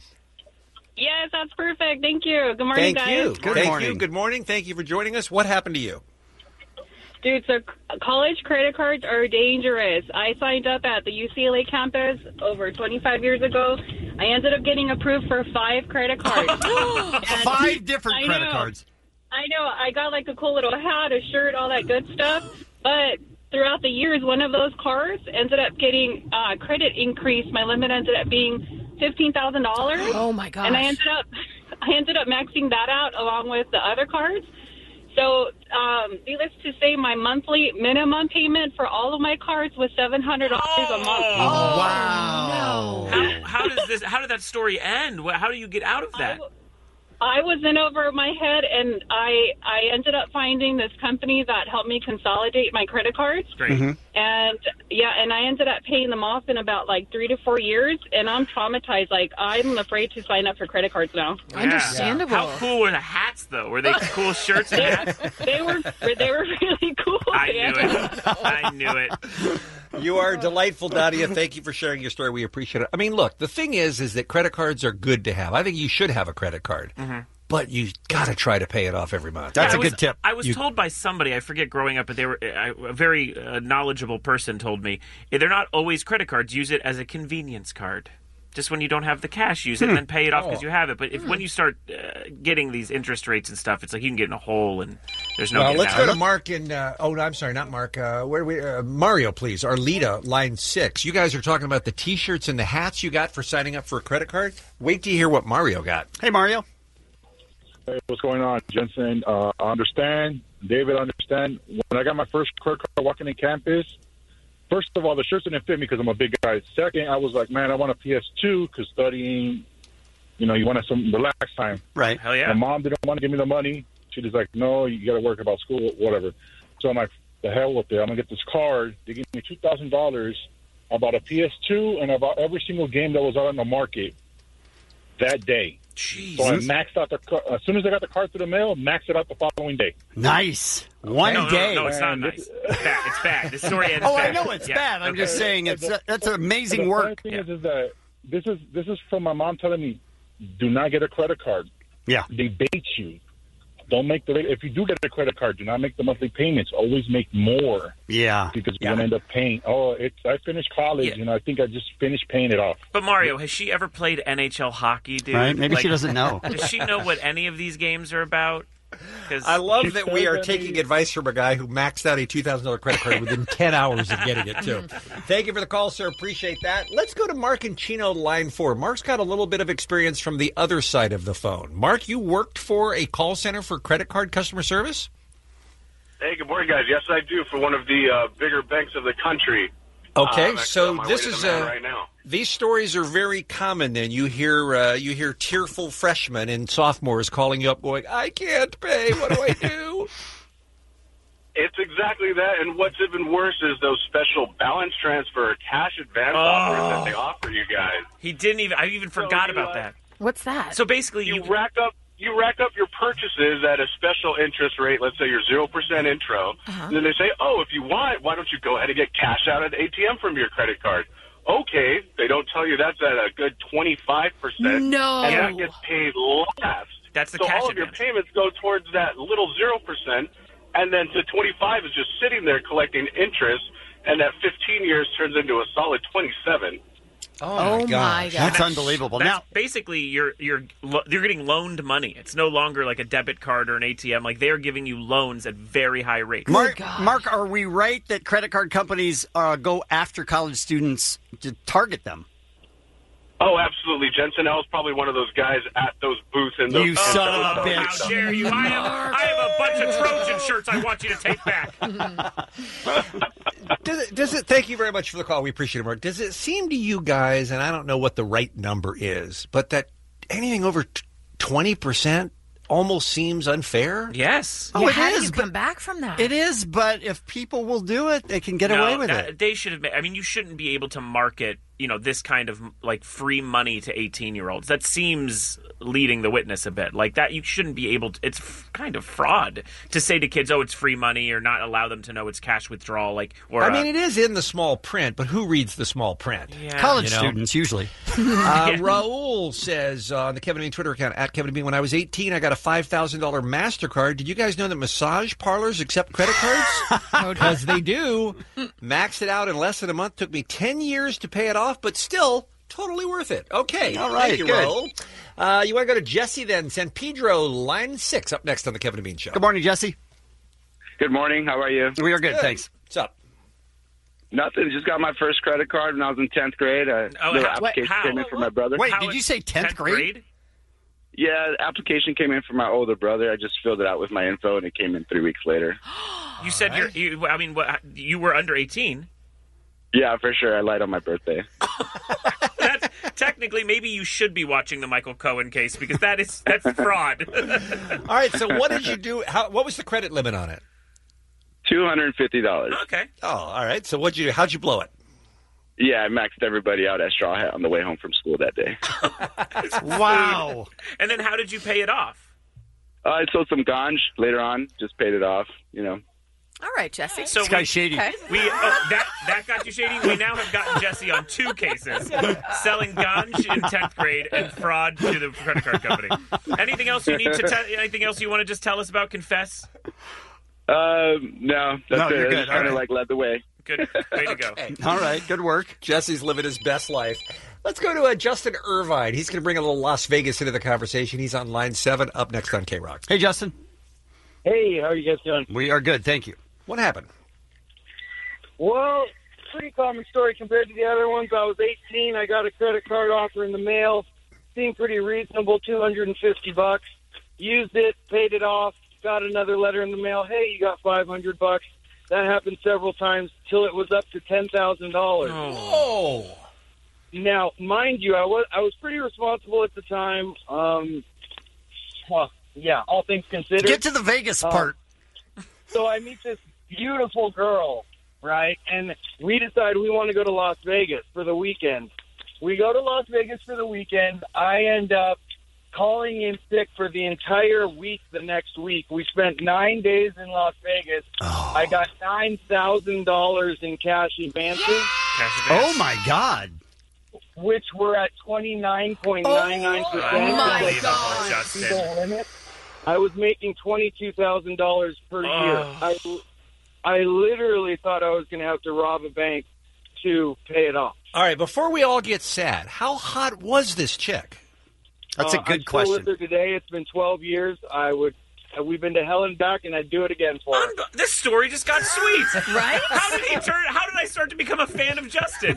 Yes, that's perfect. Thank you. Good morning, Thank guys. you. Thank you. Good morning. Thank you for joining us. What happened to you? Dude, so college credit cards are dangerous. I signed up at the UCLA campus over 25 years ago. I ended up getting approved for 5 credit cards. And 5 different I credit know. cards. I know. I got like a cool little hat, a shirt, all that good stuff. But throughout the years, one of those cards ended up getting credit increase. My limit ended up being $15,000. Oh my gosh. And I ended up maxing that out along with the other cards. So, needless to say, my monthly minimum payment for all of my cards was $700 a month. Oh, wow. No. How did that story end? How do you get out of that? I was in over my head, and I ended up finding this company that helped me consolidate my credit cards. Great. And and I ended up paying them off in about like 3 to 4 years, and I'm traumatized. Like, I'm afraid to sign up for credit cards now. Yeah. How cool were the hats, though? Were they cool shirts and hats? They were really cool. I knew it. You are delightful, Nadia. Thank you for sharing your story. We appreciate it. I mean, look, the thing is that credit cards are good to have. I think you should have a credit card. But you got to try to pay it off every month. That's a good tip. I was told by somebody, I forget growing up, but they were a very knowledgeable person told me, they're not always credit cards. Use it as a convenience card. Just when you don't have the cash, use it and then pay it off because you have it. But when you start getting these interest rates and stuff, it's like you can get in a hole and there's no getting let's out. go to Mark and I'm sorry, not Mark. Where we Mario, please. Arlita, line 6. You guys are talking about the T-shirts and the hats you got for signing up for a credit card. Wait till you hear what Mario got. Hey, Mario. Hey, what's going on, Jensen? I understand. David, understand. When I got my first credit card walking in campus, first of all, the shirts didn't fit me because I'm a big guy. Second, I was like, man, I want a PS2 because studying, you want some relaxed time. Right. Hell yeah. My mom didn't want to give me the money. She was like, no, you got to work about school, whatever. So I'm like, the hell with it. I'm going to get this card. They gave me $2,000. I bought a PS2 and I bought every single game that was out on the market that day. Jeez. So I maxed out the car. As soon as I got the card through the mail, maxed it out the following day. Nice. One day. No, it's not nice. It's bad. It's bad. This story ends Oh, bad. I know it's Yeah. bad. I'm just saying that's amazing the work. thing is that this is from my mom telling me, do not get a credit card. Yeah. They bait you. Don't make if you do get a credit card, do not make the monthly payments. Always make more. Yeah. Because you're gonna end up paying. I finished college, I think I just finished paying it off. But Mario, has she ever played NHL hockey, dude? Right? Maybe she doesn't know. Does she know what any of these games are about? I love that we are taking advice from a guy who maxed out a $2,000 credit card within 10 hours of getting it, too. Thank you for the call, sir. Appreciate that. Let's go to Mark in Chino, line 4. Mark's got a little bit of experience from the other side of the phone. Mark, you worked for a call center for credit card customer service? Hey, good morning, guys. Yes, I do, for one of the bigger banks of the country. Okay, I'm so on my this way to is the man right now. these stories are very common. Then you hear tearful freshmen and sophomores calling you up, going, "I can't pay. What do I do?" It's exactly that, and what's even worse is those special balance transfer cash advance offers that they offer you guys. He didn't even. I even forgot about that. What's that? So basically, you rack up your purchases at a special interest rate. Let's say your 0% intro, and then they say, "Oh, if you want, why don't you go ahead and get cash out at the ATM from your credit card?" Okay, they don't tell you that's at a good 25%. No. And that gets paid last. That's the so cash all of your payments go towards that little 0%, and then to 25 is just sitting there collecting interest, and that 15 years turns into a solid 27. Oh my gosh. That's unbelievable. That's Now, basically you're getting loaned money. It's no longer like a debit card or an ATM. Like they're giving you loans at very high rates. Mark, are we right that credit card companies go after college students to target them? Oh, absolutely. Jensen, I was probably one of those guys at those booths. In those You son of a bitch. How dare you? I have a bunch of Trojan shirts I want you to take back. Does it? Thank you very much for the call. We appreciate it, Mark. Does it seem to you guys, and I don't know what the right number is, but that anything over 20% almost seems unfair? Yes. Yeah, how do you come back from that? It is, but if people will do it, they can get away with it. They should have. I mean, you shouldn't be able to market, this kind of like free money to 18-year-olds. That seems leading the witness a bit. Like that, you shouldn't be able to. It's kind of fraud to say to kids, "Oh, it's free money," or not allow them to know it's cash withdrawal. It is in the small print, but who reads the small print? Yeah. College students usually. Raul says on the Kevin and Bean Twitter account at Kevin and Bean, when I was 18, I got a $5,000 MasterCard. Did you guys know that massage parlors accept credit cards? Because they do. Maxed it out in less than a month. Took me 10 years to pay it off, but still totally worth it. Okay. All right. Thank you, good. Raul. You want to go to Jesse then? San Pedro, line 6, up next on the Kevin and Bean Show. Good morning, Jesse. Good morning. How are you? We are good, thanks. What's up? Nothing. Just got my first credit card when I was in 10th grade. Application came in for my brother. Wait, did you say 10th grade? Yeah, the application came in for my older brother. I just filled it out with my info, and it came in 3 weeks later. You said you were under 18. Yeah, for sure. I lied on my birthday. Technically, maybe you should be watching the Michael Cohen case because that's fraud. All right, so what did you do? What was the credit limit on it? $250. Okay. Oh, all right. So what'd you do? How'd you blow it? Yeah, I maxed everybody out at Straw Hat on the way home from school that day. Wow. And then how did you pay it off? I sold some ganj later on. Just paid it off, All right, Jesse. So this guy's shady. Okay. That got you shady. We now have gotten Jesse on 2 cases: selling ganj in 10th grade and fraud to the credit card company. Anything else you need to? Anything else you want to just tell us about? Confess. No, that's it. You're I good. just kind of led the way. Good. Way to go. Okay. All right, good work. Jesse's living his best life. Let's go to Justin Irvine. He's going to bring a little Las Vegas into the conversation. He's on line 7, up next on K-Rock. Hey, Justin. Hey, how are you guys doing? We are good, thank you. What happened? Well, pretty common story compared to the other ones. I was 18. I got a credit card offer in the mail. Seemed pretty reasonable, $250. Used it, paid it off, got another letter in the mail. Hey, you got $500. That happened several times till it was up to $10,000. Whoa! Now, mind you, I was pretty responsible at the time. Yeah, all things considered. Get to the Vegas part. So I meet this beautiful girl, right? And we decide we want to go to Las Vegas for the weekend. We go to Las Vegas for the weekend. I end up calling in sick for the entire week the next week. We spent 9 days in Las Vegas. I got $9,000 in cash advances. Oh, my God. Which were at 29.99%. Oh, my God. I was making $22,000 per year. I literally thought I was going to have to rob a bank to pay it off. All right, before we all get sad, how hot was this chick? That's a good I'm question. Still with her today. It's been 12 years. We've been to hell and back, and I'd do it again for her. This story just got sweet, right? How did I start to become a fan of Justin?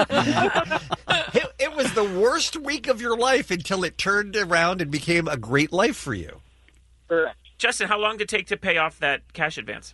It was the worst week of your life until it turned around and became a great life for you. Correct. Justin, how long did it take to pay off that cash advance?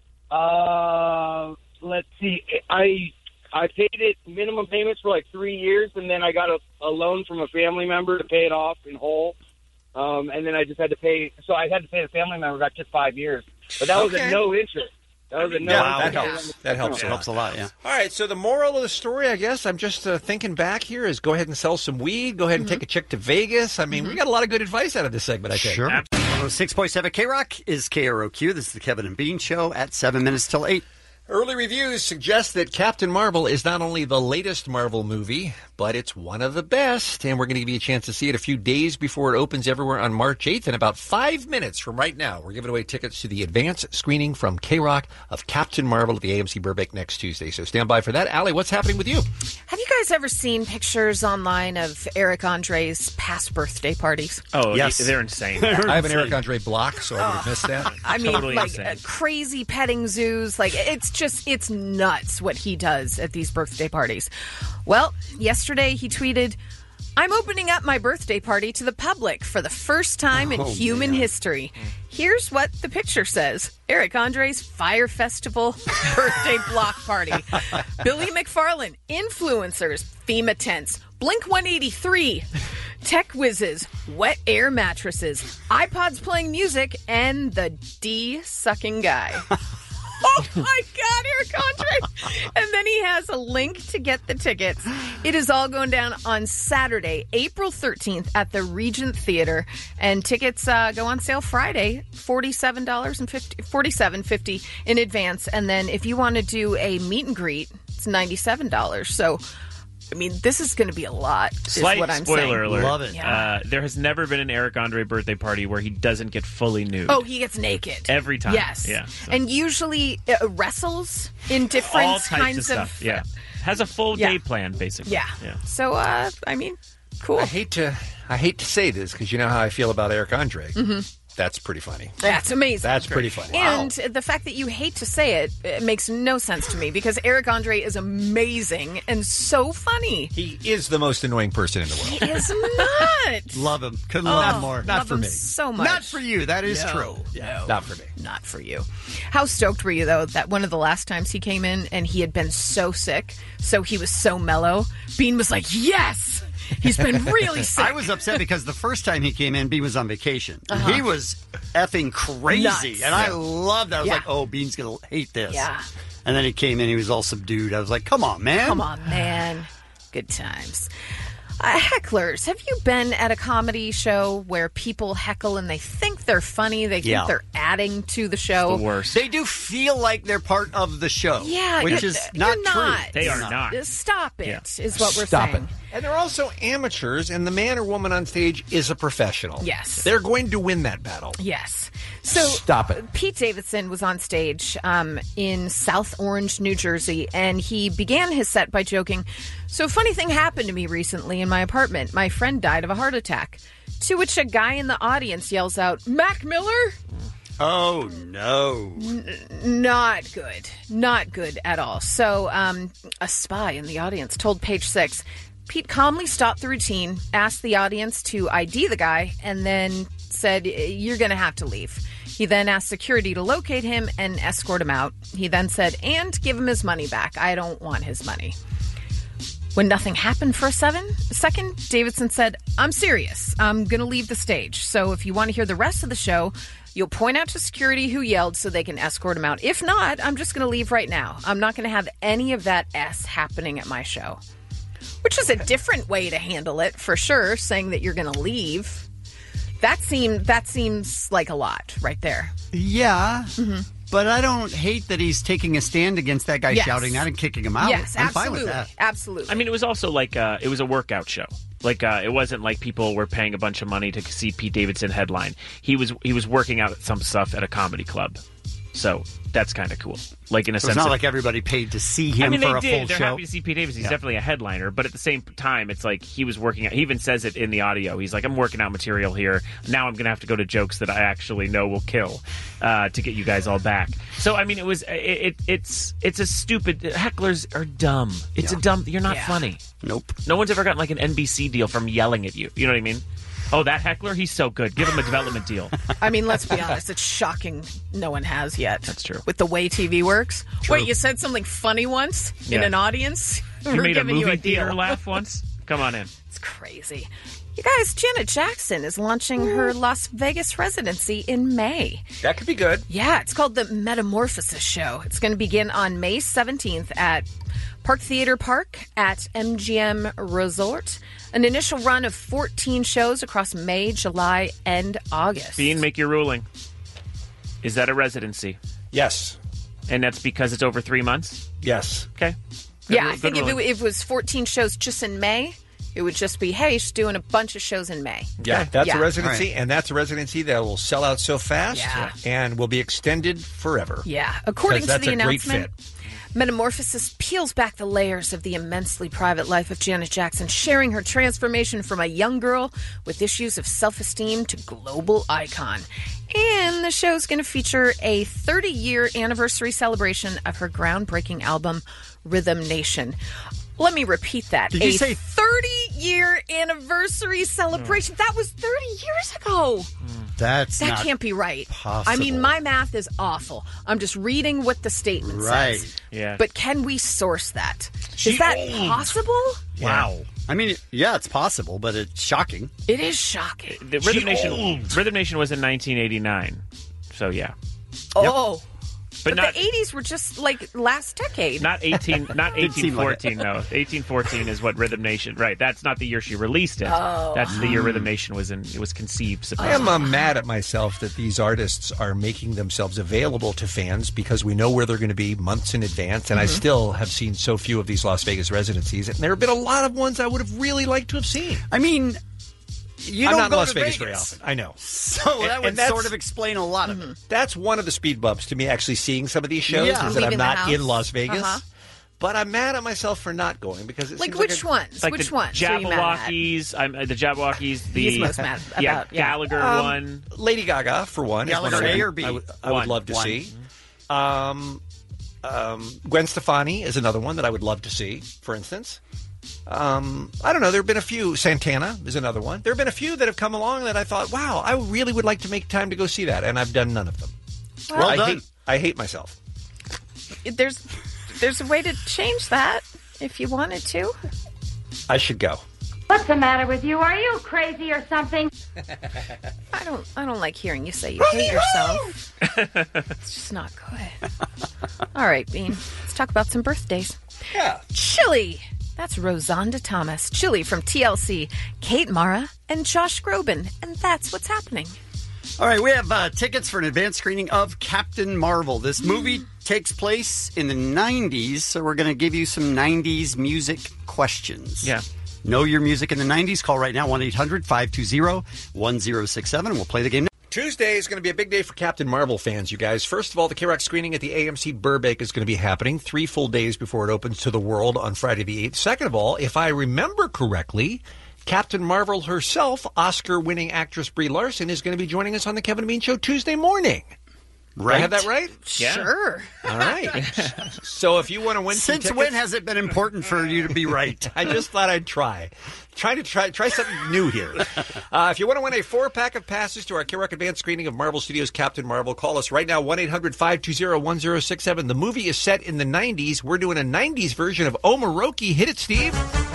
Let's see. I paid it minimum payments for like 3 years, and then I got a loan from a family member to pay it off in whole. And then I just had to pay. So I had to pay the family member back just 5 years. But that was at no interest. That was a no. Wow, that helps. That helps. It helps a lot, yeah. All right, so the moral of the story, I guess, I'm just thinking back here, is go ahead and sell some weed. Go ahead and take a chick to Vegas. I mean, we got a lot of good advice out of this segment, I think. Sure. 106.7 K-Rock is KROQ. This is the Kevin and Bean Show at 7 minutes till 8. Early reviews suggest that Captain Marvel is not only the latest Marvel movie, but it's one of the best. And we're going to give you a chance to see it a few days before it opens everywhere on March 8th. In about 5 minutes from right now, we're giving away tickets to the advance screening from K-Rock of Captain Marvel at the AMC Burbank next Tuesday. So stand by for that. Allie, what's happening with you? Have you guys ever seen pictures online of Eric Andre's past birthday parties? Oh, yes. They're insane. I have an Eric Andre block, so I would have missed that. I mean, Totally like insane. crazy petting zoos. Like it's nuts what he does at these birthday parties. Well, yesterday he tweeted, "I'm opening up my birthday party to the public for the first time in human history. Here's what the picture says. Eric Andre's Fire Festival birthday block party. Billy McFarlane, influencers, FEMA tents, Blink-183, tech whizzes, wet air mattresses, iPods playing music, and the D-sucking guy." Oh my God, Eric Andre! And then he has a link to get the tickets. It is all going down on Saturday, April 13th at the Regent Theater, and tickets go on sale Friday, $47.50 in advance, and then if you want to do a meet and greet, it's $97. So, I mean, this is going to be a lot, is what I'm saying. Spoiler alert. Love it. Yeah. There has never been an Eric Andre birthday party where he doesn't get fully nude. Oh, he gets naked. Every time. Yes. Yeah. So. And usually wrestles in different All types kinds of stuff. Yeah. Has a full day plan, basically. Yeah. So, I mean, cool. I hate to say this because you know how I feel about Eric Andre. Mm-hmm. That's pretty funny. That's amazing. That's pretty funny. And the fact that you hate to say it, it makes no sense to me because Eric Andre is amazing and so funny. He is the most annoying person in the world. He is not. Love him. Couldn't love him more. Not for me. So much. Not for you. That is No. true. No. Not for me. Not for you. How stoked were you, though, that one of the last times he came in and he had been so sick, so he was so mellow? Bean was like, yes! He's been really sick. I was upset because the first time he came in, Bean was on vacation. Uh-huh. He was effing crazy. Nuts. And I loved that. I was Yeah. like, oh, Bean's going to hate this. Yeah. And then he came in, he was all subdued. I was like, come on, man. Come on, man. Good times. Hecklers, have you been at a comedy show where people heckle and they think they're funny? They think they're adding to the show? It's the worst. They do feel like they're part of the show. Yeah, which is not you're true. They are not. Stop it, is what we're Stop saying. it. And they're also amateurs, and the man or woman on stage is a professional. Yes. They're going to win that battle. Yes. So Stop it. Pete Davidson was on stage in South Orange, New Jersey, and he began his set by joking, "So a funny thing happened to me recently in my apartment. My friend died of a heart attack." To which a guy in the audience yells out, "Mac Miller?" Oh, no. Not good. Not good at all. So a spy in the audience told Page Six, Pete calmly stopped the routine, asked the audience to ID the guy, and then said, "You're going to have to leave." He then asked security to locate him and escort him out. He then said, "And give him his money back. I don't want his money." When nothing happened for a second, Davidson said, "I'm serious. I'm going to leave the stage. So if you want to hear the rest of the show, you'll point out to security who yelled so they can escort him out. If not, I'm just going to leave right now. I'm not going to have any of that S happening at my show." Which is a different way to handle it, for sure, saying that you're going to leave. That seems like a lot right there. Yeah. But I don't hate that he's taking a stand against that guy shouting that and kicking him out. Yes, I'm absolutely. fine with that. Absolutely. I mean, it was also like it was a workout show. Like it wasn't like people were paying a bunch of money to see Pete Davidson headline. He was working out some stuff at a comedy club. So that's kind of cool. Like in a sense, it's not like everybody paid to see him for a full They're show. happy to see Pete Davidson. He's definitely a headliner, but at the same time, it's like he was working out. He even says it in the audio. He's like, "I'm working out material here. Now I'm going to have to go to jokes that I actually know will kill to get you guys all back." So I mean, it's a stupid. Hecklers are dumb. It's a dumb. You're not funny. Nope. No one's ever gotten like an NBC deal from yelling at you. You know what I mean? Oh, that heckler, he's so good. Give him a development deal. I mean, let's be honest. It's shocking no one has yet. That's true. With the way TV works. True. Wait, you said something funny once in an audience? You We're made a giving movie you theater deal. laugh once? Come on in. It's crazy. You guys, Janet Jackson is launching her Las Vegas residency in May. That could be good. Yeah, it's called the Metamorphosis Show. It's going to begin on May 17th at Park Theater Park at MGM Resort. An initial run of 14 shows across May, July, and August. Bean, make your ruling. Is that a residency? Yes. And that's because it's over 3 months? Yes. Okay. Yeah, I think if it was 14 shows just in May, it would just be, hey, she's doing a bunch of shows in May. Yeah, that's a residency, and that's a residency that will sell out so fast and will be extended forever. Yeah. According to that's the a great announcement, fit. Metamorphosis peels back the layers of the immensely private life of Janet Jackson, sharing her transformation from a young girl with issues of self-esteem to global icon. And the show's going to feature a 30-year anniversary celebration of her groundbreaking album, Rhythm Nation. Let me repeat that. Did you say 30-year anniversary celebration? That was 30 years ago. That's That not can't be right. possible. I mean, my math is awful. I'm just reading what the statement says. Yeah. But can we source that? Is that possible? Wow. I mean, yeah, it's possible, but it's shocking. It is shocking. The Rhythm Nation was in 1989. So, yeah. Oh. But the 80s were just like last decade. Not 1814, no. 1814 is what Rhythm Nation, right. That's not the year she released it. Oh. That's the year Rhythm Nation was conceived. I am mad at myself that these artists are making themselves available to fans because we know where they're going to be months in advance, and I still have seen so few of these Las Vegas residencies, and there have been a lot of ones I would have really liked to have seen. I mean, I'm don't not in go Las to Vegas Vegas. very often. I know. So that would sort of explain a lot of it. That's one of the speed bumps to me actually seeing some of these shows Yeah. is that I'm Leaving the not house. in Las Vegas. Uh-huh. But I'm mad at myself for not going because it Like seems which like ones? Like Which the ones are you mad at? Jabberwockies, the Jabberwockies, the He's most mad about, yeah. Gallagher one. Lady Gaga for one. is Gallagher one I A would- or B? I would love to One. see. Gwen Stefani is another one that I would love to see. For instance, I don't know. There have been a few. Santana is another one. There have been a few that have come along that I thought, wow, I really would like to make time to go see that, and I've done none of them. Well done. I hate myself. There's a way to change that if you wanted to. I should go. What's the matter with you? Are you crazy or something? I don't like hearing you say you hate yourself. It's just not good. All right, Bean. Let's talk about some birthdays. Yeah. Chili. That's Rosanda Thomas. Chili from TLC. Kate Mara and Josh Groban. And that's what's happening. All right, we have tickets for an advanced screening of Captain Marvel. This movie takes place in the 90s, so we're going to give you some 90s music questions. Yeah. Know your music in the 90s. Call right now, 1-800-520-1067. We'll play the game now. Tuesday is going to be a big day for Captain Marvel fans, you guys. First of all, the K-Rock screening at the AMC Burbank is going to be happening 3 full days before it opens to the world on Friday the 8th. Second of all, if I remember correctly, Captain Marvel herself, Oscar-winning actress Brie Larson, is going to be joining us on the Kevin and Bean Show Tuesday morning. Right? I have that right? Yeah. Sure. All right. So if you want to win some Since tickets, when has it been important for you to be right? I just thought I'd try something new here. If you want to win a 4-pack of passes to our K-Rock advanced screening of Marvel Studios' Captain Marvel, call us right now, 1-800-520-1067. The movie is set in the 90s. We're doing a 90s version of Omaroki. Hit it, Steve.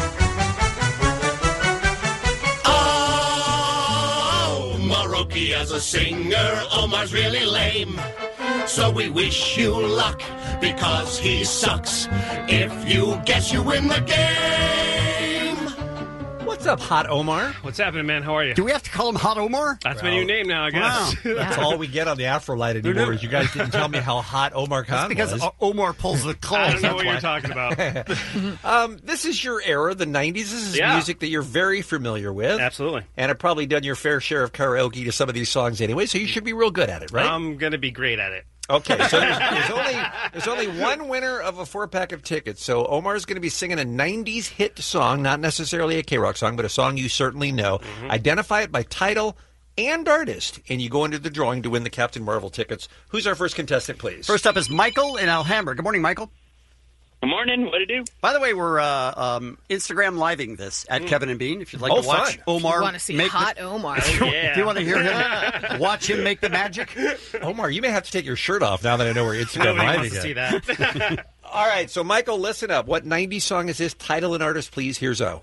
Omaroki as a singer, Omar's really lame. So we wish you luck because he sucks. If you guess, you win the game. What's What's up, Hot Omar? What's happening, man? How are you? Do we have to call him Hot Omar? That's my new name now, I guess. Wow. That's all we get on the Afrolight anymore. Is you guys didn't tell me how hot Omar Khan That's because was. Omar pulls the calls. I don't know what you're talking about. This is your era, the 90s. This is Yeah. music that you're very familiar with. Absolutely. And have probably done your fair share of karaoke to some of these songs anyway, so you should be real good at it, right? I'm going to be great at it. Okay, so there's only one winner of a 4-pack of tickets. So Omar's going to be singing a 90s hit song, not necessarily a K-Rock song, but a song you certainly know. Identify it by title and artist, and you go into the drawing to win the Captain Marvel tickets. Who's our first contestant, please? First up is Michael in Alhambra. Good morning, Michael. Good morning. What do you do? By the way, we're Instagram living this at Kevin and Bean. If you'd like to watch If Omar, you want to see make hot Omar. If you want to hear him, watch him make the magic. Omar, you may have to take your shirt off now that I know we're Instagram Nobody living wants to see that. All right, so Michael, listen up. What 90s song is this? Title and artist, please. Here's O.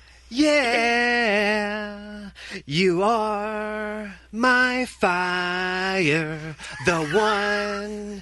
Yeah, you are my fire, the one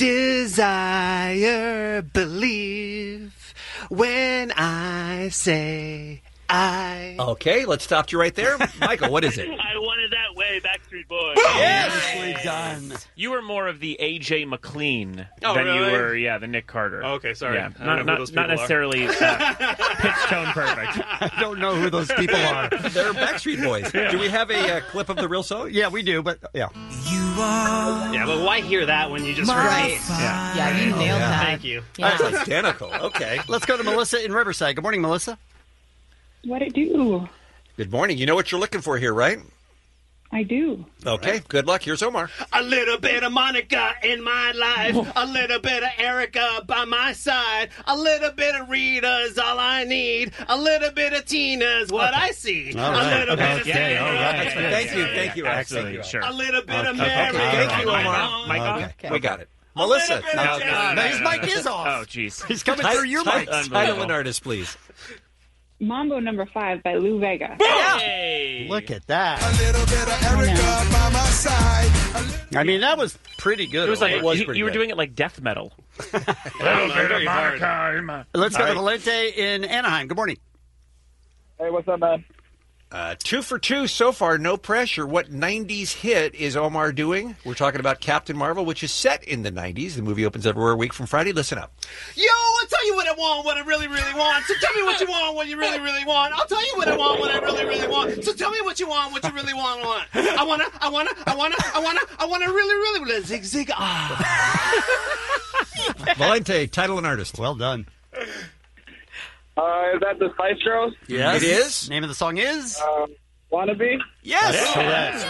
desire. Believe when I say I. Okay, let's stop you right there. Michael, what is it? I wanted that way, Backstreet Boys. Nicely done. You were more of the A.J. McLean Oh, than really? you were, the Nick Carter. Okay, sorry. Yeah, I don't know who those people not necessarily pitch tone perfect. I don't know who those people are. They're Backstreet Boys. Do we have a clip of the real song? Yeah, we do, but yeah. Yeah, but why hear that when you just heard Right. it? Yeah, you nailed that. Thank you. Yeah. That's identical. Okay. Let's go to Melissa in Riverside. Good morning, Melissa. What it do? Good morning. You know what you're looking for here, right? I do. Okay, good luck. Here's Omar. A little bit of Monica in my life, a little bit of Erica by my side, a little bit of Rita's all I need, a little bit of Tina's what I see, All a right. little bit of Okay, all right. Thank you, Alex. Absolutely, Thank you. sure. a little bit of Okay. Mary. Thank you, Omar. Mike, We got it. Melissa. Now his mic is off. Oh, jeez. He's coming through your mic. Title and artist, please. Mambo Number 5 by Lou Vega. Hey! Look at that. A little bit of Erica by my side. I mean, that was pretty good. It was like was you pretty were good. doing it like death metal. Very hard. Let's go All to right. Valente in Anaheim. Good morning. Hey, what's up, man? 2 for 2 so far, no pressure. What 90s hit is Omar doing? We're talking about Captain Marvel, which is set in the 90s. The movie opens everywhere a week from Friday. Listen up. Yo, I'll tell you what I want, what I really, really want. So tell me what you want, what you really, really want. I'll tell you what I want, what I really, really want. So tell me what you want, what you really want. I wanna really, really zig zig. Valente, title and artist. Well done. Is that the Spice Girls? Yes. It is. Name of the song is? Wannabe? Yes. That's correct.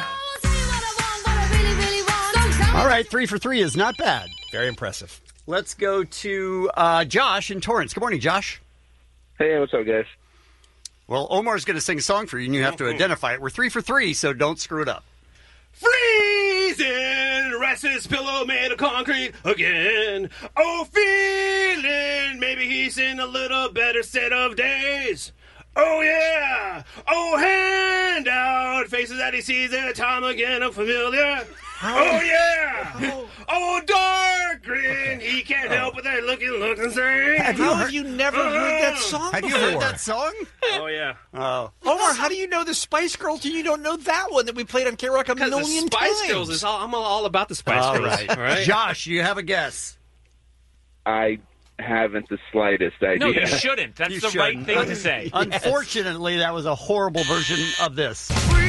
All right, 3 for 3 is not bad. Very impressive. Let's go to Josh in Torrance. Good morning, Josh. Hey, what's up, guys? Well, Omar's going to sing a song for you, and you have to identify it. We're 3 for 3, so don't screw it up. Freezing, restless pillow made of concrete again. Oh, feeling, maybe he's in a little better set of days. Oh, yeah. Oh, hand out, faces that he sees at time again unfamiliar. Oh, yeah. Oh, dark grin, he can't help but that look and say. How have you never heard that song Have you before? heard that song? Oh, yeah. Oh. Omar, how do you know the Spice Girls and you don't know that one that we played on K-Rock a Because million the Spice times? Girls is I'm all about the Spice All Girls. right. All right. Josh, you have a guess. I haven't the slightest idea. No, you shouldn't. That's You the right shouldn't. thing to say. Unfortunately, that was a horrible version of this.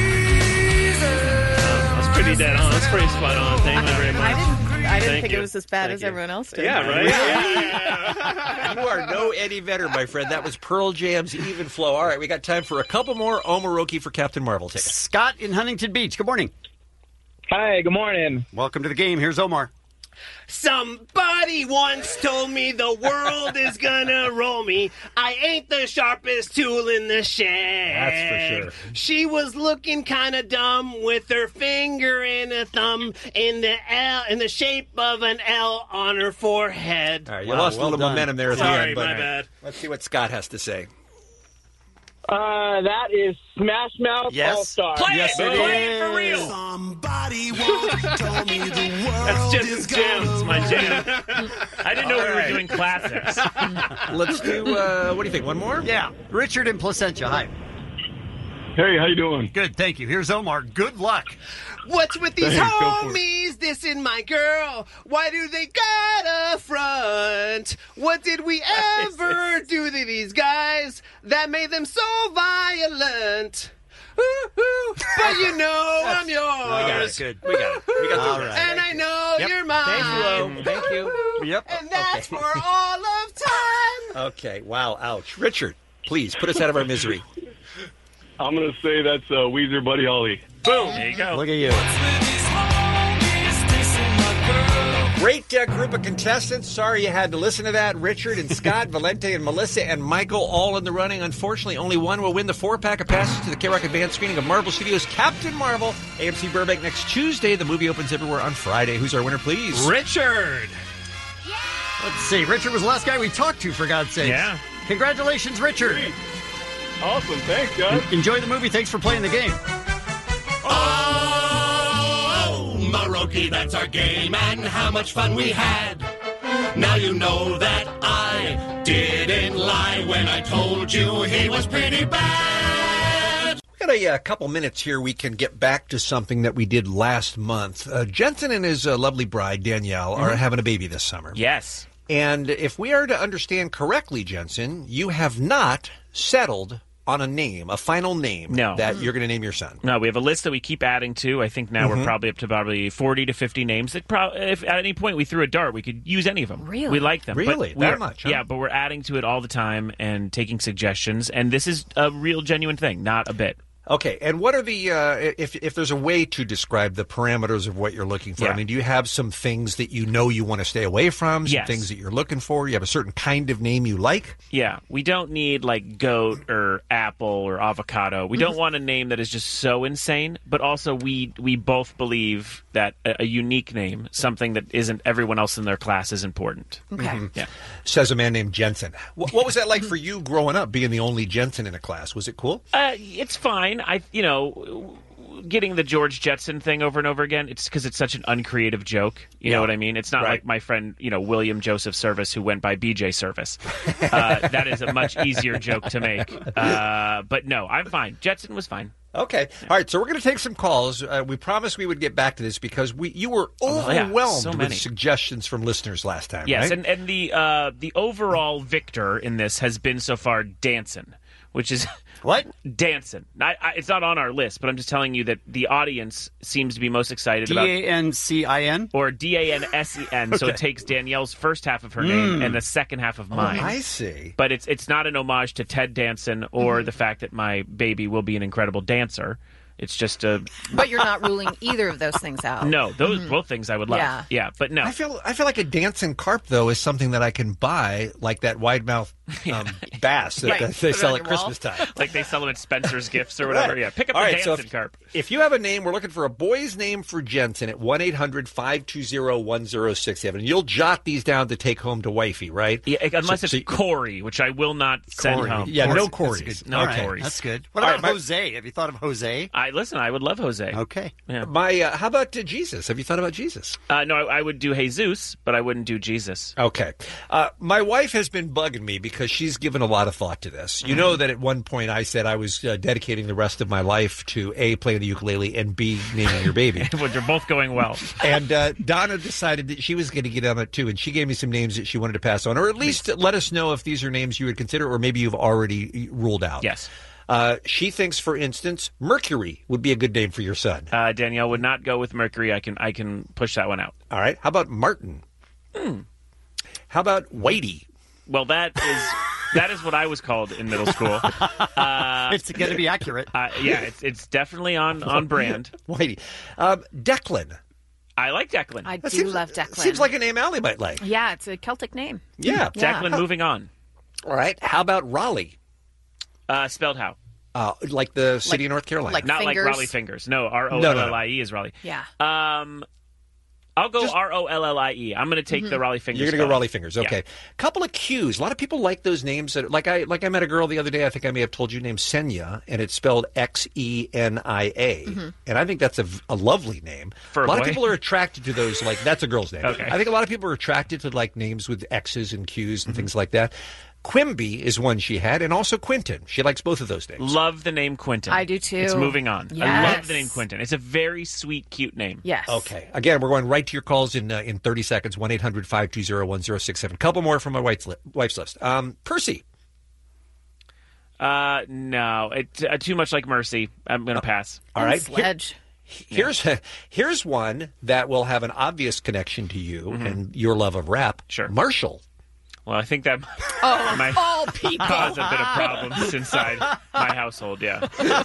That's pretty dead on. That's pretty spot on. Thank you very much. I didn't Thank think you. it was as bad Thank as you. everyone else did. Yeah, right? Yeah. You are no Eddie Vedder, my friend. That was Pearl Jam's Even Flow. All right, we got time for a couple more Omaroki for Captain Marvel tickets. Scott in Huntington Beach. Good morning. Hi, good morning. Welcome to the game. Here's Omar. Somebody once told me the world is gonna roll me. I ain't the sharpest tool in the shed. That's for sure. She was looking kind of dumb with her finger and a thumb in the L, in the shape of an L on her forehead. All right, you lost a little momentum there at the Sorry, end, but my bad. let's see what Scott has to say. That is Smash Mouth Yes. All-Star. Play Yes, it, it play it is. for real. Somebody once told me the world That's just is his jam. It's my jam. I didn't know we were right. doing classics. Let's do, what do you think, one more? Yeah. Richard in Placentia. Hi. Hey, how you doing? Good, thank you. Here's Omar. Good luck. What's with these Thanks, go for it. homies dissing my girl? Why do they got a front? What did we ever do to these guys that made them so violent? Ooh, but you know I'm yours. We got it. Good. We got it. We got All the right. And I know you're mine. Thank you. Thank you. Yep. And that's Okay. for all of time. Okay. Wow. Ouch. Richard, please put us out of our misery. I'm going to say that's Weezer Buddy Holly. Boom. There you go. Look at you. Great group of contestants. Sorry you had to listen to that. Richard and Scott, Valente and Melissa and Michael all in the running. Unfortunately, only one will win the 4-pack of passes to the K-Rock Advanced screening of Marvel Studios' Captain Marvel, AMC Burbank next Tuesday. The movie opens everywhere on Friday. Who's our winner, please? Richard. Let's see. Richard was the last guy we talked to, for God's sake. Yeah. Congratulations, Richard. Awesome. Thanks, guys. Enjoy the movie. Thanks for playing the game. Oh, Maroki, that's our game, and how much fun we had. Now you know that I didn't lie when I told you he was pretty bad. We got a couple minutes here. We can get back to something that we did last month. Jensen and his lovely bride, Danielle, are having a baby this summer. Yes. And if we are to understand correctly, Jensen, you have not settled on a name, a final name that you're going to name your son. No, we have a list that we keep adding to. I think now we're probably up to 40 to 50 names. That if at any point we threw a dart, we could use any of them. Really? We like them. Really? But That much, huh? Yeah, but we're adding to it all the time and taking suggestions. And this is a real, genuine thing, not a bit. Okay, and what are the if there's a way to describe the parameters of what you're looking for? Yeah. I mean, do you have some things that you know you want to stay away from? Some Yes. things that you're looking for? You have a certain kind of name you like? Yeah, we don't need like goat or apple or avocado. We don't want a name that is just so insane, but also we both believe that a unique name, something that isn't everyone else in their class, is important. Okay. Yeah. Says a man named Jensen. What was that like for you growing up, being the only Jensen in a class? Was it cool? It's fine. Getting the George Jetson thing over and over again, it's because it's such an uncreative joke. You know what I mean? It's not like my friend, William Joseph Service, who went by BJ Service. That is a much easier joke to make. But no, I'm fine. Jetson was fine. Okay. All right, so we're going to take some calls. We promised we would get back to this because you were overwhelmed so with many suggestions from listeners last time, Yes, right? and the overall victor in this has been so far Danson, which is what? Danson. It's not on our list, but I'm just telling you that the audience seems to be most excited about Dancin or Dansen. So it takes Danielle's first half of her name and the second half of mine. I see. But it's not an homage to Ted Danson or the fact that my baby will be an incredible dancer. It's just a. But you're not ruling either of those things out. No, those both things I would love. Yeah. Yeah, but no. I feel like a dancing carp though is something that I can buy, like that wide mouth bass that they sell at Christmas time. Like they sell them at Spencer's Gifts or whatever. Right. Yeah, pick up All the right, so dancing carp. If you have a name, we're looking for a boy's name for Jensen at 1-800-520-1067. You'll jot these down to take home to wifey, right? Yeah, unless it's Corey, which I will not send Corey. home. Yeah, no That's Corys. good. No All right, Corys. That's good. What All about right, Jose? Have you thought of Jose? I would love Jose. Okay. Yeah. How about Jesus? Have you thought about Jesus? No, I would do Jesus, but I wouldn't do Jesus. Okay. My wife has been bugging me because she's given a lot of thought to this. You know that at one point I said I was dedicating the rest of my life to A, playing the ukulele, and B, naming your baby. Well, they're both going well. And Donna decided that she was going to get on it too, and she gave me some names that she wanted to pass on, or at least let us know if these are names you would consider, or maybe you've already ruled out. Yes. She thinks, for instance, Mercury would be a good name for your son. Danielle would not go with Mercury. I can push that one out. All right. How about Martin? How about Whitey? Well, that is what I was called in middle school. It's going to be accurate. Yeah, it's definitely on brand. Whitey. Declan. I like Declan. I do love Declan. Seems like a name Allie might like. Yeah, it's a Celtic name. Yeah. Declan, moving on. All right. How about Raleigh? Spelled how? Like the city of North Carolina. like Not fingers? like Raleigh Fingers. No, Rollie is Raleigh. Yeah. I'll go Rollie. I'm going to take the Raleigh Fingers. You're going to go spelling. Raleigh Fingers. Okay. Yeah. Couple of Q's. A lot of people like those names. Like I met a girl the other day, I think I may have told you, named Xenia, and it's spelled Xenia. And I think that's a lovely name. For a lot boy? of people are attracted to those, like, that's a girl's name. Okay. I think a lot of people are attracted to, like, names with X's and Q's and things like that. Quimby is one she had, and also Quentin. She likes both of those names. Love the name Quentin. I do too. It's moving on. I Yes. love the name Quentin. It's a very sweet, cute name. Yes. Okay. Again, we're going right to your calls in 30 seconds. 1-800-520-1067. Couple more from my wife's list. Percy. No, too much like Mercy. I'm going to pass. All right. Sledge. Here's one that will have an obvious connection to you and your love of rap. Sure. Marshall. Well, I think that might cause a bit of problems inside my household, yeah.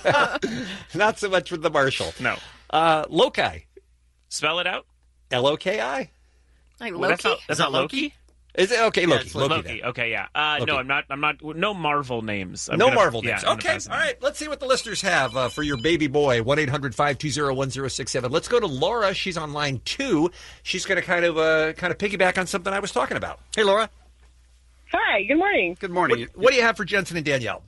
Not so much with the Marshall. No. Loki. Spell it out. Loki? Like Well, Loki? that's not Loki? Is it okay? Loki. it's Loki. then. Okay, yeah. Loki. No, I'm not. No Marvel names. No Marvel names. Okay, all right. Let's see what the listeners have for your baby boy. 1-800-520-1067. Let's go to Laura. She's on line 2. She's going to kind of piggyback on something I was talking about. Hey, Laura. Hi, good morning. Good morning. What do you have for Jensen and Danielle?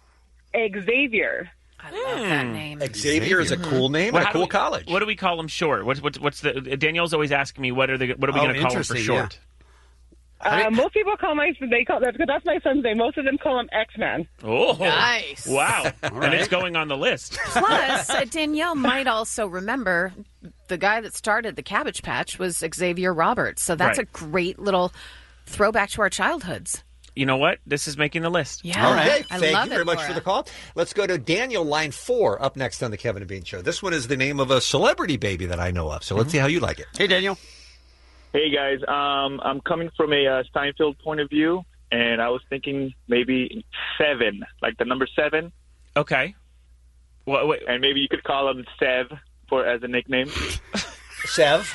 Xavier. I love that name. Xavier is a cool name and a cool college. What do we call him short? What's the? Danielle's always asking me what are we going to call him for short? Most people call that's my son's name. Most of them call him X-Man. Oh, nice! Wow, right. And it's going on the list. Plus, Danielle might also remember the guy that started the Cabbage Patch was Xavier Roberts. So that's Right. a great little throwback to our childhoods. You know what? This is making the list. Yeah, All right. I Thank love you very it, much Laura. for the call. Let's go to Daniel, line 4, up next on the Kevin and Bean Show. This one is the name of a celebrity baby that I know of. So let's see how you like it. Hey, Daniel. Hey guys, I'm coming from a Steinfeld point of view, and I was thinking maybe 7, like the number 7. Okay. Well, wait. And maybe you could call him Sev as a nickname. Sev.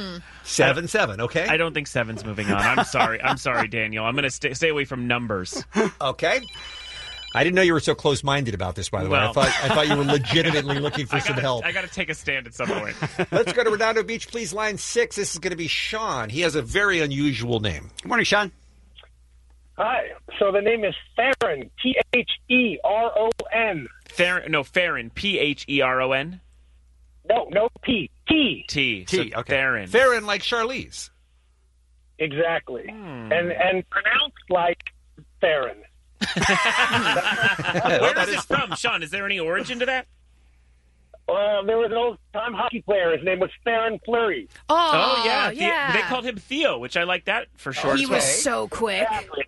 7, okay. I don't think 7's moving on. I'm sorry, Daniel. I'm going to stay away from numbers. Okay. I didn't know you were so close-minded about this, by the way. I thought you were legitimately looking for some help. I got to take a stand at some point. Let's go to Redondo Beach, please. Line 6. This is going to be Sean. He has a very unusual name. Good morning, Sean. Hi. So the name is Theron. Theron. Theron. P-H-E-R-O-N? No, P. T. T. T. So Okay. Theron. Theron, like Charlize. Exactly. And pronounced like Theron. Where is it from, Sean? Is there any origin to that? There was an old-time hockey player. His name was Theron Fleury. Oh yeah. They called him Theo, which I like that for short. He was so quick. Exactly.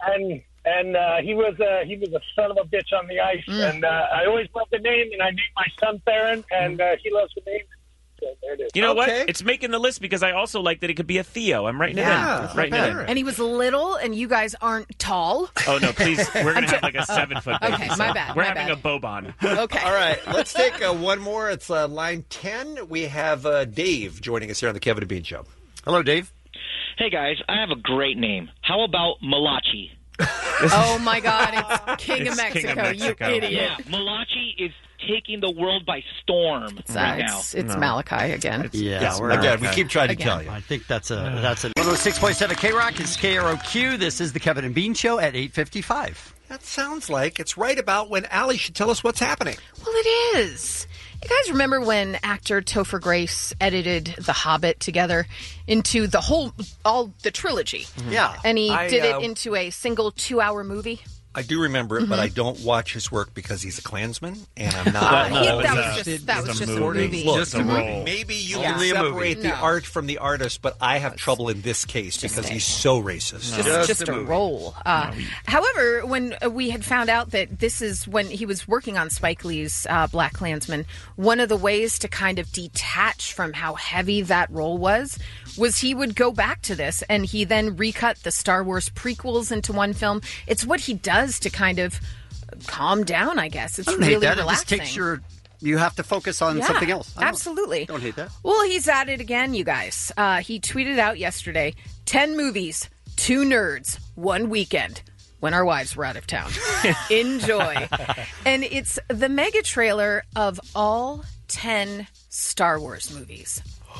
And he was a son of a bitch on the ice. And I always loved the name, and I named my son Theron, and he loves the name. So there it is. You know what? It's making the list because I also like that it could be a Theo. I'm writing it in. Writing it in. And he was little, and you guys aren't tall. Oh no, please! We're gonna have like a 7-foot baby. Okay, so my bad. We're my having bad. a Bobon. Okay. All right, let's take one more. It's line 10. We have Dave joining us here on the Kevin and Bean Show. Hello, Dave. Hey, guys, I have a great name. How about Malachi? Oh, my God. It's King of Mexico, you idiot. Yeah, Malachi is taking the world by storm right now. It's Malachi again. Again, we keep trying to tell you. I think that's a 106.7 K-Rock is KROQ. This is the Kevin and Bean Show at 8:55. That sounds like it's right about when Allie should tell us what's happening. Well, it is. You guys remember when actor Topher Grace edited The Hobbit together into all the trilogy? Yeah. And he did it into a single 2-hour movie? I do remember it, but I don't watch his work because he's a Klansman, and I'm not. that was just a movie. Look, Just a role. maybe you Yeah. can separate the No. art from the artist, but I have trouble in this case because he's so racist. Just a role. However, when we had found out that this is when he was working on Spike Lee's Black Klansman, one of the ways to kind of detach from how heavy that role was he would go back to this, and he then recut the Star Wars prequels into one film. It's what he does to kind of calm down, I guess. It's I don't really hate that. relaxing. It just takes you have to focus on something else. Absolutely. Don't hate that. Well, he's at it again, you guys. He tweeted out yesterday, 10 movies, 2 nerds, 1 weekend, when our wives were out of town. Enjoy. And it's the mega trailer of all 10 Star Wars movies.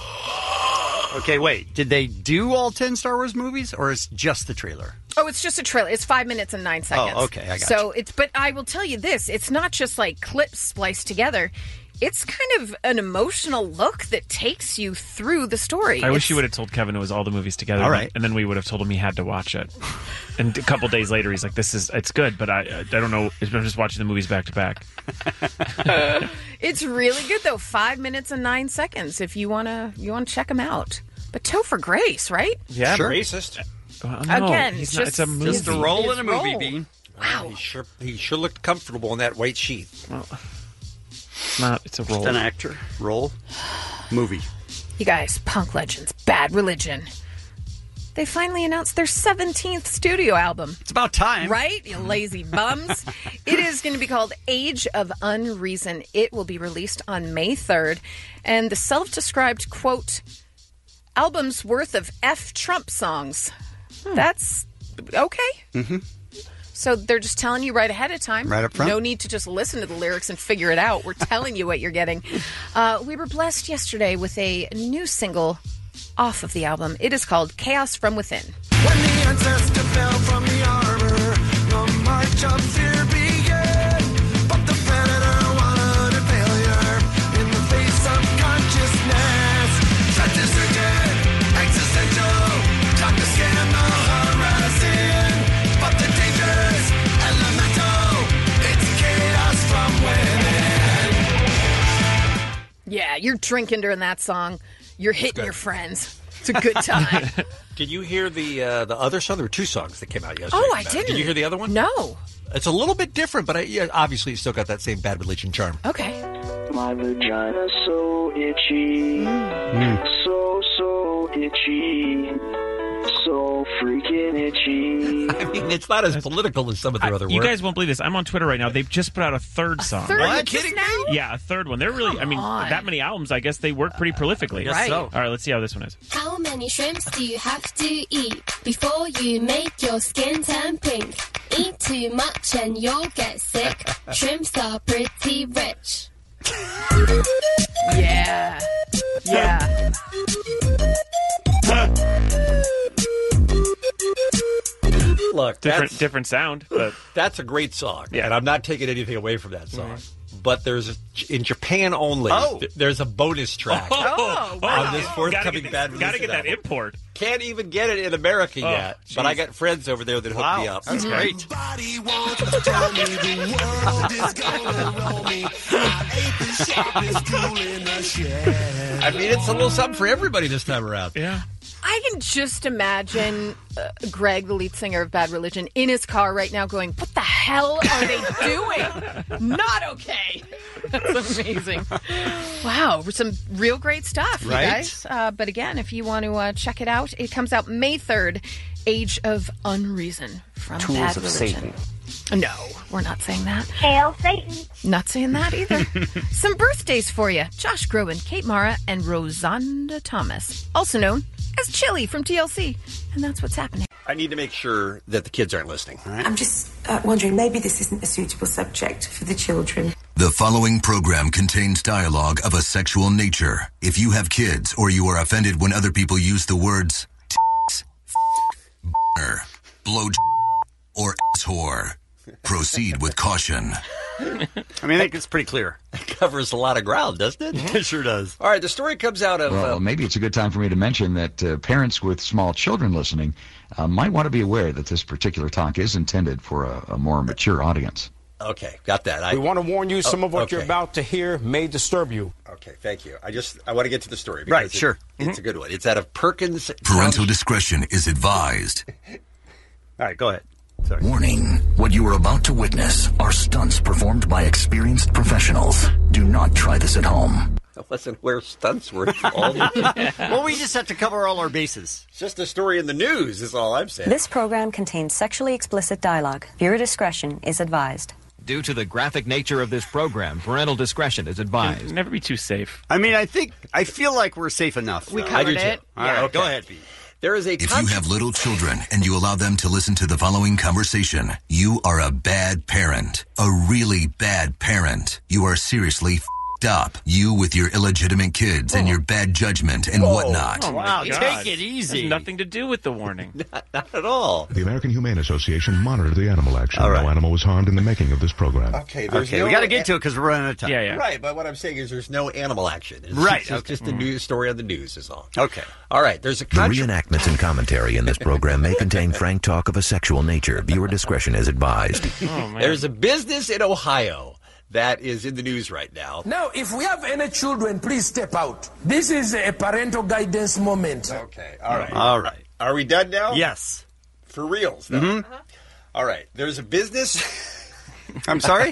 Okay, wait. Did they do all 10 Star Wars movies, or is just the trailer? Oh, it's just a trailer. It's 5 minutes and 9 seconds. Oh, okay, I got So but I will tell you this: it's not just like clips spliced together. it's kind of an emotional look that takes you through the story. I wish you would have told Kevin it was all the movies together. All right. And then we would have told him he had to watch it. And a couple days later, he's like, it's good, but I don't know. I'm just watching the movies back to back. It's really good, though. 5 minutes and 9 seconds if you want to check them out. But Topher Grace, right? Yeah, Sure. racist. Again, he's just- not, it's a movie. Just a role in a movie, Bean. Wow. He sure looked comfortable in that white sheath. It's a role. Just an actor. Role. Movie. You guys, Punk Legends, Bad Religion. They finally announced their 17th studio album. It's about time. Right? You lazy bums. It is going to be called Age of Unreason. It will be released on May 3rd. And the self-described, quote, album's worth of F Trump songs. That's okay. Mm-hmm. So they're just telling you right ahead of time. Right up front. No need to just listen to the lyrics and figure it out. We're telling you what you're getting. We were blessed yesterday with a new single off of the album. It is called Chaos from Within. When the ancestor fell from the arbor, the march of fear began. But the predator wanted a failure in the face of consciousness. Strategic, existential, dark scandal harassing. But the danger's elemental, it's chaos from within. Yeah, you're drinking during that song. You're hitting your friends. It's a good time. Did you hear the other song? There were 2 songs that came out yesterday. Oh, I didn't. Did you hear the other one? No. It's a little bit different, but obviously it's still got that same Bad Religion charm. Okay. My vagina's so itchy, so itchy, so freaking itchy. I mean, it's not as political as some of their other work. You guys won't believe this. I'm on Twitter right now. They've just put out a third song. Third? Are you kidding me? Yeah, a third one. They're really, on. that many albums, I guess they work pretty prolifically. Guess Right. so. All right, let's see how this one is. How many shrimps do you have to eat before you make your skin turn pink? Eat too much and you'll get sick. Shrimps are pretty rich. Yeah. Yeah. Look, different sound, but that's a great song. Yeah. And I'm not taking anything away from that song. But in Japan only, there's a bonus track on this forthcoming Bad Religion Gotta get that album. import. Can't even get it in America yet. Geez. But I got friends over there that hooked me up. That's great. Somebody wants to tell me the world is gonna roll me. I ate the sharpest tool in the shed. I mean, it's a little something for everybody this time around. Yeah. I can just imagine Greg, the lead singer of Bad Religion, in his car right now going, what the hell are they doing? Not okay. That's amazing. Wow. Some real great stuff, you Right? guys. But again, if you want to check it out, it comes out May 3rd, Age of Unreason from Tools Bad of Religion. Satan. No, we're not saying that. Hail Satan. Not saying that either. Some birthdays for you. Josh Groban, Kate Mara, and Rosanda Thomas, also known as Chili from TLC. And that's what's happening. I need to make sure that the kids aren't listening. I'm just wondering, maybe this isn't a suitable subject for the children. The following program contains dialogue of a sexual nature. If you have kids or you are offended when other people use the words tits, blow or whore, proceed with caution. I mean, I think it's pretty clear. It covers a lot of ground, doesn't it? It sure does. All right, the story comes out of... Well, maybe it's a good time for me to mention that parents with small children listening might want to be aware that this particular talk is intended for a more mature audience. Okay, got that. We want to warn you, some of what you're about to hear may disturb you. Okay, thank you. I want to get to the story. Right, because sure. It's a good one. It's out of Perkins... Parental discretion is advised. All right, go ahead. Sorry. Warning. What you are about to witness are stunts performed by experienced professionals. Do not try this at home. That wasn't where stunts were involved. Well, we just have to cover all our bases. It's just a story in the news is all I'm saying. This program contains sexually explicit dialogue. Viewer discretion is advised. Due to the graphic nature of this program, parental discretion is advised. Never be too safe. I mean, I feel like we're safe enough. We though. covered I do it. Too. All right, go ahead, Pete. There is a If you have little children and you allow them to listen to the following conversation, you are a bad parent. A really bad parent. You are seriously Stop. You with your illegitimate kids and your bad judgment and whatnot. Oh, Wow, my God. take it easy. Has nothing to do with the warning. Not at all. The American Humane Association monitored the animal action. All right. No animal was harmed in the making of this program. Okay, We got to get to it because we're running out of time. Right, but what I'm saying is there's no animal action. It's just a news story on the news is all. Okay. All right, there's a The reenactments and commentary in this program may contain frank talk of a sexual nature. Viewer discretion is advised. There's a business in Ohio that is in the news right now. Now, if we have any children, please step out. This is a parental guidance moment. Okay, all right. All right. Are we done now? Yes. For reals, though. Mm-hmm. All right, there's a business... I'm sorry?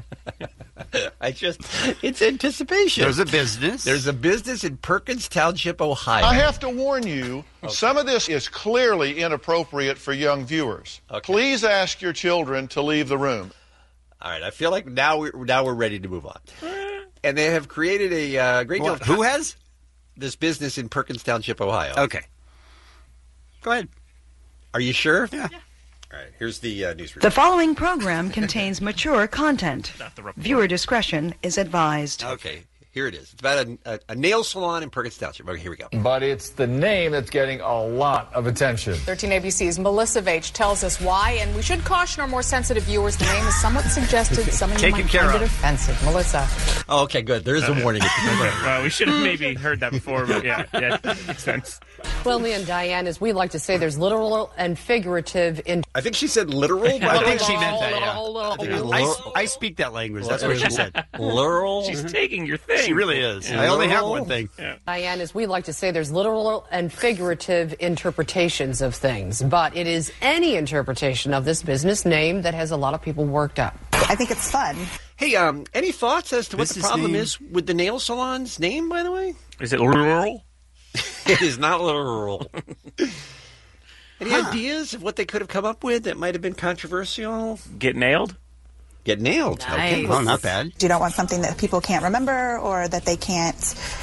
It's anticipation. There's a business. There's a business in Perkins Township, Ohio. I have to warn you, some of this is clearly inappropriate for young viewers. Please ask your children to leave the room. All right, I feel like now we're ready to move on. And they have created a great deal of... Who has? This business in Perkins Township, Ohio. Okay. Go ahead. Are you sure? Yeah. All right, here's the news report. The following program contains mature content. Viewer discretion is advised. Okay, here it is. It's about a nail salon in Perkins Township. Okay, here we go. But it's the name that's getting a lot of attention. 13 ABC's Melissa Veitch tells us why, and we should caution our more sensitive viewers. The name is somewhat suggested. Some of you might find it offensive. Melissa. Oh, okay, good. There's a warning. Well, we should have maybe heard that before, but yeah, makes sense. Well, me and Diane, as we like to say, there's literal and figurative in... I think she said literal. I think she meant that, yeah. I speak that language. That's what she said. Literal? She's taking your thing. She really is. I only have one thing. Diane, as we like to say, there's literal and figurative interpretations of things, but it is any interpretation of this business name that has a lot of people worked up. I think it's fun. Hey, any thoughts as to what the problem is with the nail salon's name, by the way? Is it literal? It is not literal. Any ideas of what they could have come up with that might have been controversial? Get nailed? Get nailed. Nice. Okay. Well, not bad. You don't want something that people can't remember or that they can't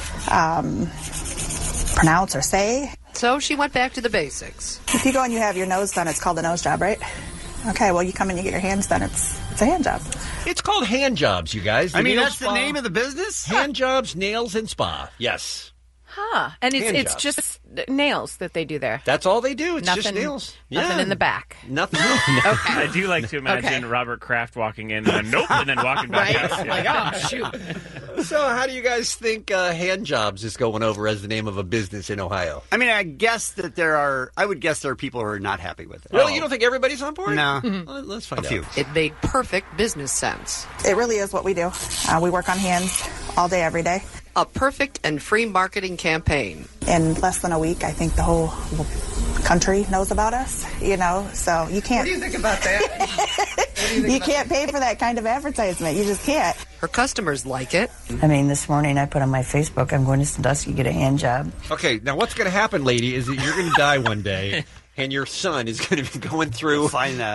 pronounce or say. So she went back to the basics. If you go and you have your nose done, it's called a nose job, right? Okay, well, you come and you get your hands done, it's a hand job. It's called hand jobs, you guys. I mean, that's the name of the business? Hand jobs, nails, and spa. Yes. Huh. And Hand it's jobs. just nails that they do there. That's all they do. It's Nothing, just nails. Nothing in the back. Nothing. Okay. I do like to imagine Robert Kraft walking in and then nope, and then walking back out. Like, oh, shoot. So how do you guys think hand jobs is going over as the name of a business in Ohio? I mean, I would guess there are people who are not happy with it. Really? You don't think everybody's on board? No. Well, let's find A few. out. It made perfect business sense. It really is what we do. We work on hands all day, every day. A perfect and free marketing campaign. In less than a week, I think the whole country knows about us, so you can't... What do you think about that? You can't pay for that kind of advertisement. You just can't. Her customers like it. I mean, this morning I put on my Facebook, I'm going to Sandusky, get a hand job. Okay, now what's going to happen, lady, is that you're going to die one day, and your son is going to be going through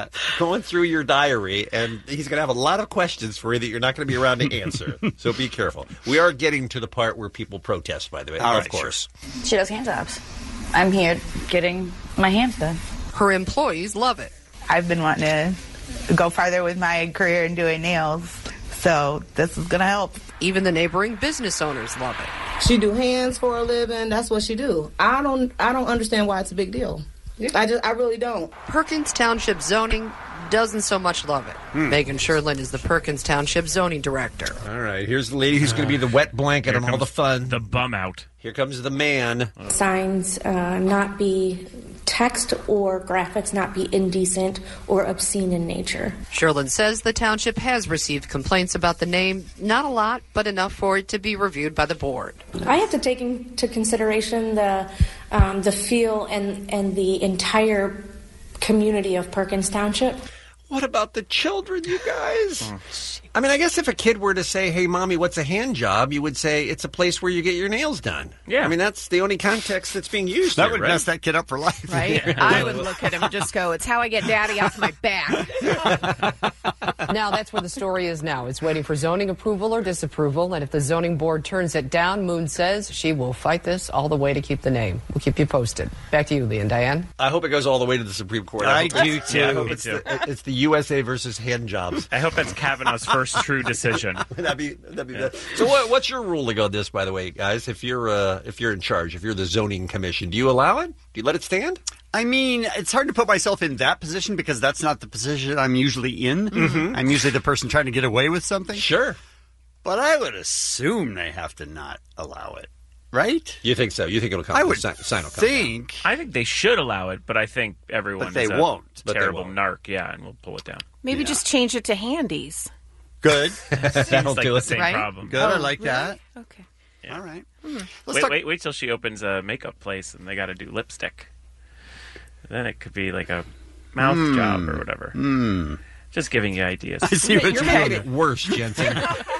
your diary, and he's going to have a lot of questions for you that you're not going to be around to answer. So be careful. We are getting to the part where people protest, by the way. All of right, course. She does hand jobs. I'm here getting my hands done. Her employees love it. I've been wanting to go farther with my career in doing nails, so this is going to help. Even the neighboring business owners love it. She do hands for a living. That's what she do. I don't understand why it's a big deal. I really don't. Perkins Township zoning doesn't so much love it. Megan Sherlin is the Perkins Township zoning director. All right, here's the lady who's going to be the wet blanket on all the fun. The bum out. Here comes the man. Signs not be text or graphics not be indecent or obscene in nature. Sherlin says the township has received complaints about the name. Not a lot, but enough for it to be reviewed by the board. I have to take into consideration the feel and the entire community of Perkins Township. What about the children, you guys? I mean, I guess if a kid were to say, hey, Mommy, what's a hand job? You would say it's a place where you get your nails done. Yeah. I mean, that's the only context that's being used That here, would right? mess that kid up for life. Right? I would look at him and just go, it's how I get daddy off my back. Now, that's where the story is now. It's waiting for zoning approval or disapproval, and if the zoning board turns it down, Moon says she will fight this all the way to keep the name. We'll keep you posted. Back to you, Lee and Diane. I hope it goes all the way to the Supreme Court. I do, too. Yeah, I hope it's the USA versus hand jobs. I hope that's Kavanaugh's first true decision. That'd be So what's your ruling on this, by the way, guys? If you're in charge, if you're the zoning commission, do you allow it? Do you let it stand? I mean, it's hard to put myself in that position because that's not the position I'm usually in. Mm-hmm. I'm usually the person trying to get away with something. Sure. But I would assume they have to not allow it, right? You think so? You think it'll come? I would sign will come down. I think they should allow it, but I think everyone But they is a won't. But they terrible won't. narc, and we'll pull it down. Maybe just change it to handies. Good. That'll like do the it. same Right? problem. Good. I like that. Okay. All right. Wait till she opens a makeup place and they got to do lipstick. Then it could be like a mouth job or whatever. Just giving you ideas. I see what You're you making mean. it worse, Jensen.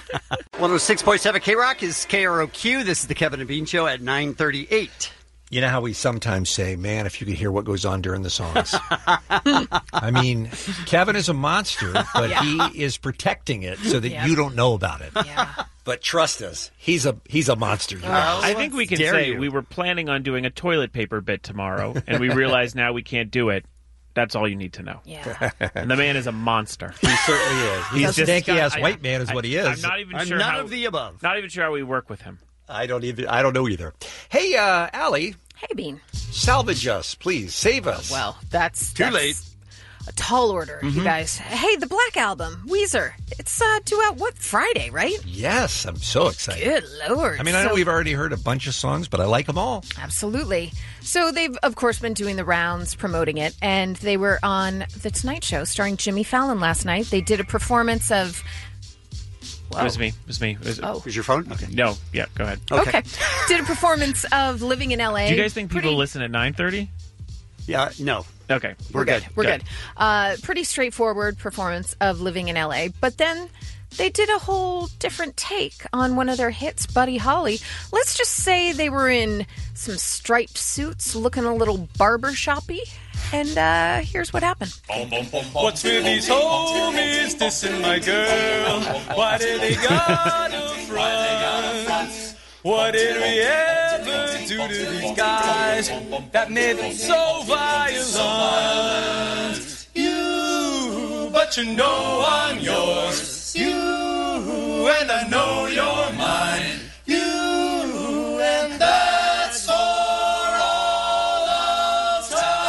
106.7 K-Rock is KROQ. This is the Kevin and Bean Show at 9:38. You know how we sometimes say, man, if you could hear what goes on during the songs. I mean, Kevin is a monster, but he is protecting it so that you don't know about it. But trust us, he's a monster. I think we can dare say you. we were planning on doing a toilet paper bit tomorrow, and we realize now we can't do it. That's all you need to know. Yeah. And the man is a monster. He certainly is. He's a stanky-ass white man is what he is. I'm not even sure none how, of the above. Not even sure how we work with him. I don't know either. Hey, Allie. Hey, Bean. Salvage us, please. Save us. Well, that's Too late. A tall order, you guys. Hey, the Black Album, Weezer. It's due out, Friday, right? Yes, I'm so excited. Good Lord. I mean, I know we've already heard a bunch of songs, but I like them all. Absolutely. So they've, of course, been doing the rounds promoting it, and they were on The Tonight Show starring Jimmy Fallon last night. They did a performance of... Whoa. It was me. Was your phone? Okay. No. Yeah, go ahead. Okay. Did a performance of Living in L.A. Do you guys think people listen at 9:30? Yeah, no. Okay. We're good. We're good. Pretty straightforward performance of Living in L.A. But then they did a whole different take on one of their hits, Buddy Holly. Let's just say they were in some striped suits, looking a little barber-shoppy. And here's what happened. What's with these homies dissing my girl? Why did they gotta front? What did we ever do to these guys that made them so violent? You, but you know I'm yours. You, and I know you're mine. You, and that's for all of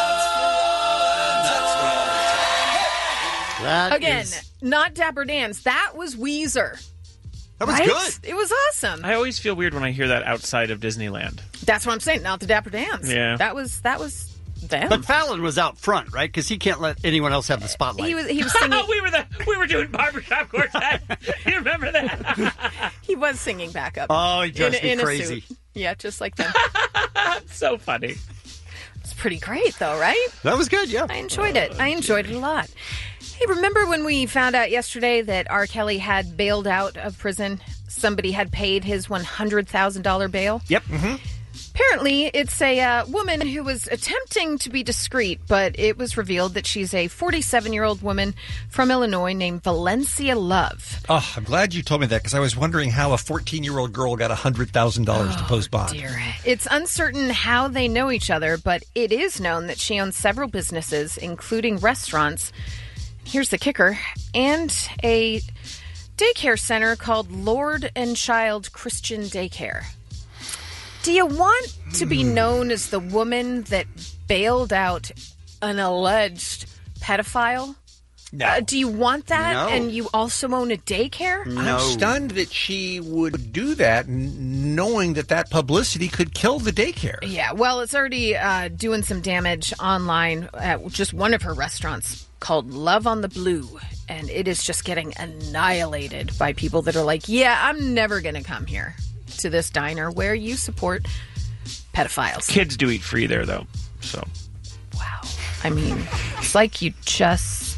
time. Again, not Dapper Dan's. That was Weezer. That was good. It was awesome. I always feel weird when I hear that outside of Disneyland. That's what I'm saying. Not the Dapper Dan's. Yeah. That was them. But Fallon was out front, right? Because he can't let anyone else have the spotlight. He was singing. we were doing barbershop quartet. You remember that? He was singing backup. Oh, he drives me in crazy. A suit. Yeah, just like them. So funny. It's pretty great, though, right? That was good, yeah. I enjoyed it. I enjoyed it a lot. Hey, remember when we found out yesterday that R. Kelly had bailed out of prison? Somebody had paid his $100,000 bail? Yep. Mm-hmm. Apparently, it's a woman who was attempting to be discreet, but it was revealed that she's a 47-year-old woman from Illinois named Valencia Love. Oh, I'm glad you told me that because I was wondering how a 14-year-old girl got $100,000 to post bond. Dear. It's uncertain how they know each other, but it is known that she owns several businesses, including restaurants. Here's the kicker, and a daycare center called Lord and Child Christian Daycare. Do you want to be known as the woman that bailed out an alleged pedophile? No. Do you want that? No. And you also own a daycare? I'm stunned that she would do that, knowing that publicity could kill the daycare. Yeah, well, it's already doing some damage online at just one of her restaurants called Love on the Blue, and it is just getting annihilated by people that are like, yeah, I'm never going to come here to this diner where you support pedophiles. Kids do eat free there, though. So, wow. I mean, it's like you just...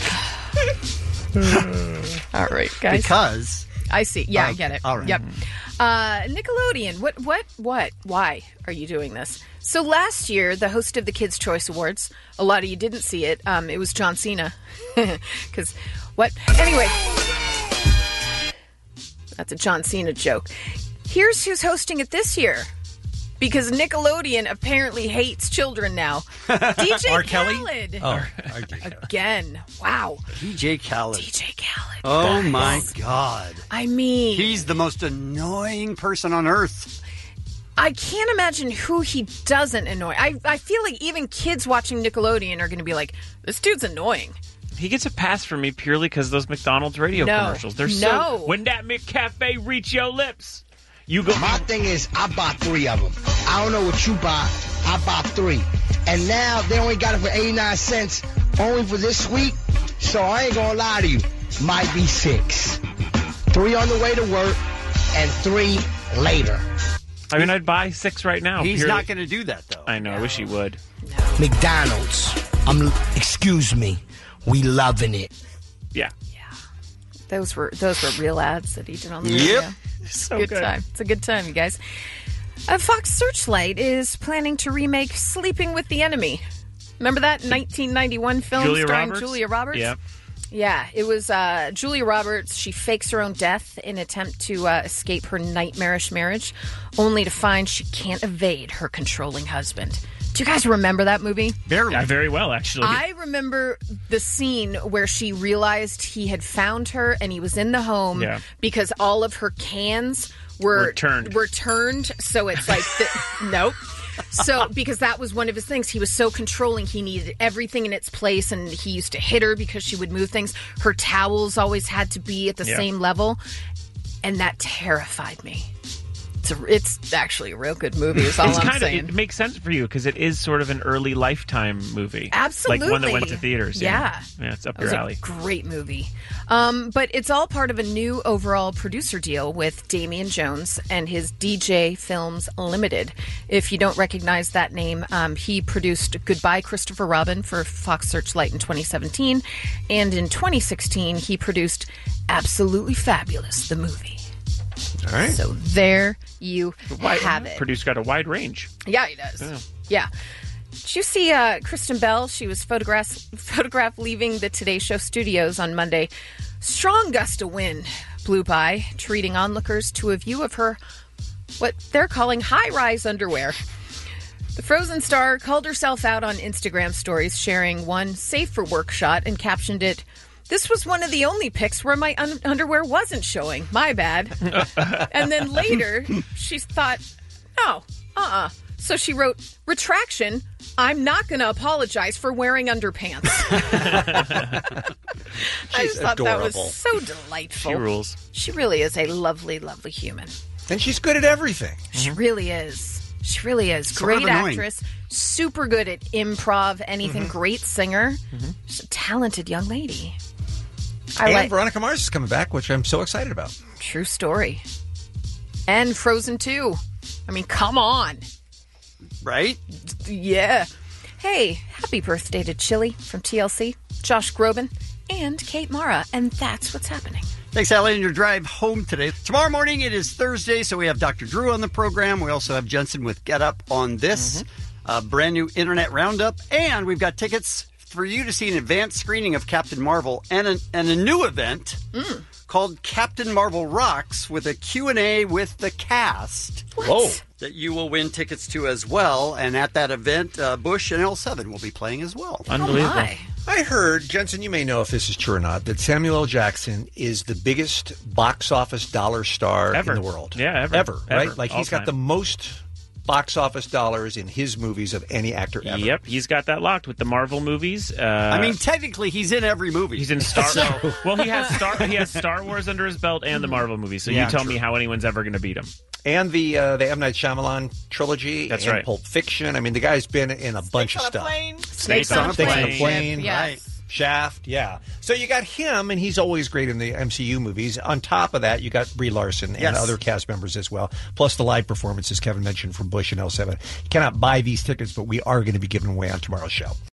All right, guys. Because... I see. Yeah, I get it. All right. Yep. Nickelodeon. What? Why are you doing this? So last year, the host of the Kids' Choice Awards, a lot of you didn't see it. It was John Cena. Because what? Anyway, that's a John Cena joke. Here's who's hosting it this year. Because Nickelodeon apparently hates children now. DJ R. Kelly? Khaled. Oh, Again. Wow. DJ Khaled. DJ Khaled. Oh, guys. my God. I mean... He's the most annoying person on earth. I can't imagine who he doesn't annoy. I feel like even kids watching Nickelodeon are going to be like, this dude's annoying. He gets a pass from me purely because those McDonald's radio commercials. They're so... When that McCafe reach your lips... You go. My thing is, I bought 3 of them. I don't know what you bought. I bought 3. And now they only got it for 89 cents only for this week. So I ain't going to lie to you. Might be 6. 3 on the way to work and 3 later. I mean, I'd buy 6 right now. He's not going to do that, though. I know. I wish he would. McDonald's. Excuse me. We loving it. Yeah. Those were real ads that he did on the radio. Yep. So good time. It's a good time, you guys. Fox Searchlight is planning to remake Sleeping with the Enemy. Remember that 1991 film starring Julia Roberts? Yeah. Yeah, it was Julia Roberts. She fakes her own death in an attempt to escape her nightmarish marriage, only to find she can't evade her controlling husband. Do you guys remember that movie? Very well, actually. I remember the scene where she realized he had found her and he was in the home because all of her cans were turned. So it's like, nope. So, because that was one of his things. He was so controlling. He needed everything in its place, and he used to hit her because she would move things. Her towels always had to be at the same level, and that terrified me. It's actually a real good movie, is all I'm saying. It makes sense for you because it is sort of an early Lifetime movie. Absolutely. Like one that went to theaters. Yeah. Yeah, it's up your alley. A great movie. But it's all part of a new overall producer deal with Damian Jones and his DJ Films Limited. If you don't recognize that name, he produced Goodbye Christopher Robin for Fox Searchlight in 2017. And in 2016, he produced Absolutely Fabulous, the movie. All right. So there you have it. Producer got a wide range. Yeah, he does. Yeah. Did you see Kristen Bell? She was photographed leaving the Today Show studios on Monday. Strong gust of wind blew by, treating onlookers to a view of her, what they're calling high-rise underwear. The Frozen star called herself out on Instagram stories, sharing one safe-for-work shot and captioned it, "This was one of the only pics where my underwear wasn't showing. My bad." And then later, she thought, no, So she wrote, "Retraction, I'm not going to apologize for wearing underpants." I just thought that was so delightful. She rules. She really is a lovely, lovely human. And she's good at everything. She really is. She really is. Great actress. Super good at improv, anything. Great singer. She's a talented young lady. And Veronica Mars is coming back, which I'm so excited about. True story. And Frozen 2. I mean, come on. Right? Yeah. Hey, happy birthday to Chili from TLC, Josh Groban, and Kate Mara. And that's what's happening. Thanks, Allie, on your drive home today. Tomorrow morning, it is Thursday, so we have Dr. Drew on the program. We also have Jensen with Get Up on this brand new Internet Roundup. And we've got tickets for you to see an advanced screening of Captain Marvel and a new event called Captain Marvel Rocks with a Q&A with the cast. Whoa. That you will win tickets to as well. And at that event, Bush and L7 will be playing as well. Unbelievable. I heard, Jensen, you may know if this is true or not, that Samuel L. Jackson is the biggest box office dollar star in the world. Yeah, ever, right? Like he's got the most box office dollars in his movies of any actor ever. Yep, he's got that locked with the Marvel movies. I mean, technically, he's in every movie. He's in Star Wars. Well, he has Star Wars under his belt and the Marvel movies. So you tell me how anyone's ever going to beat him. And the M. Night Shyamalan trilogy. That's and right. Pulp Fiction. I mean, the guy's been in a bunch of stuff. Snakes on a Plane. Right. Shaft, yeah. So you got him, and he's always great in the MCU movies. On top of that, you got Brie Larson and other cast members as well, plus the live performances Kevin mentioned from Bush and L7. You cannot buy these tickets, but we are going to be giving away on tomorrow's show.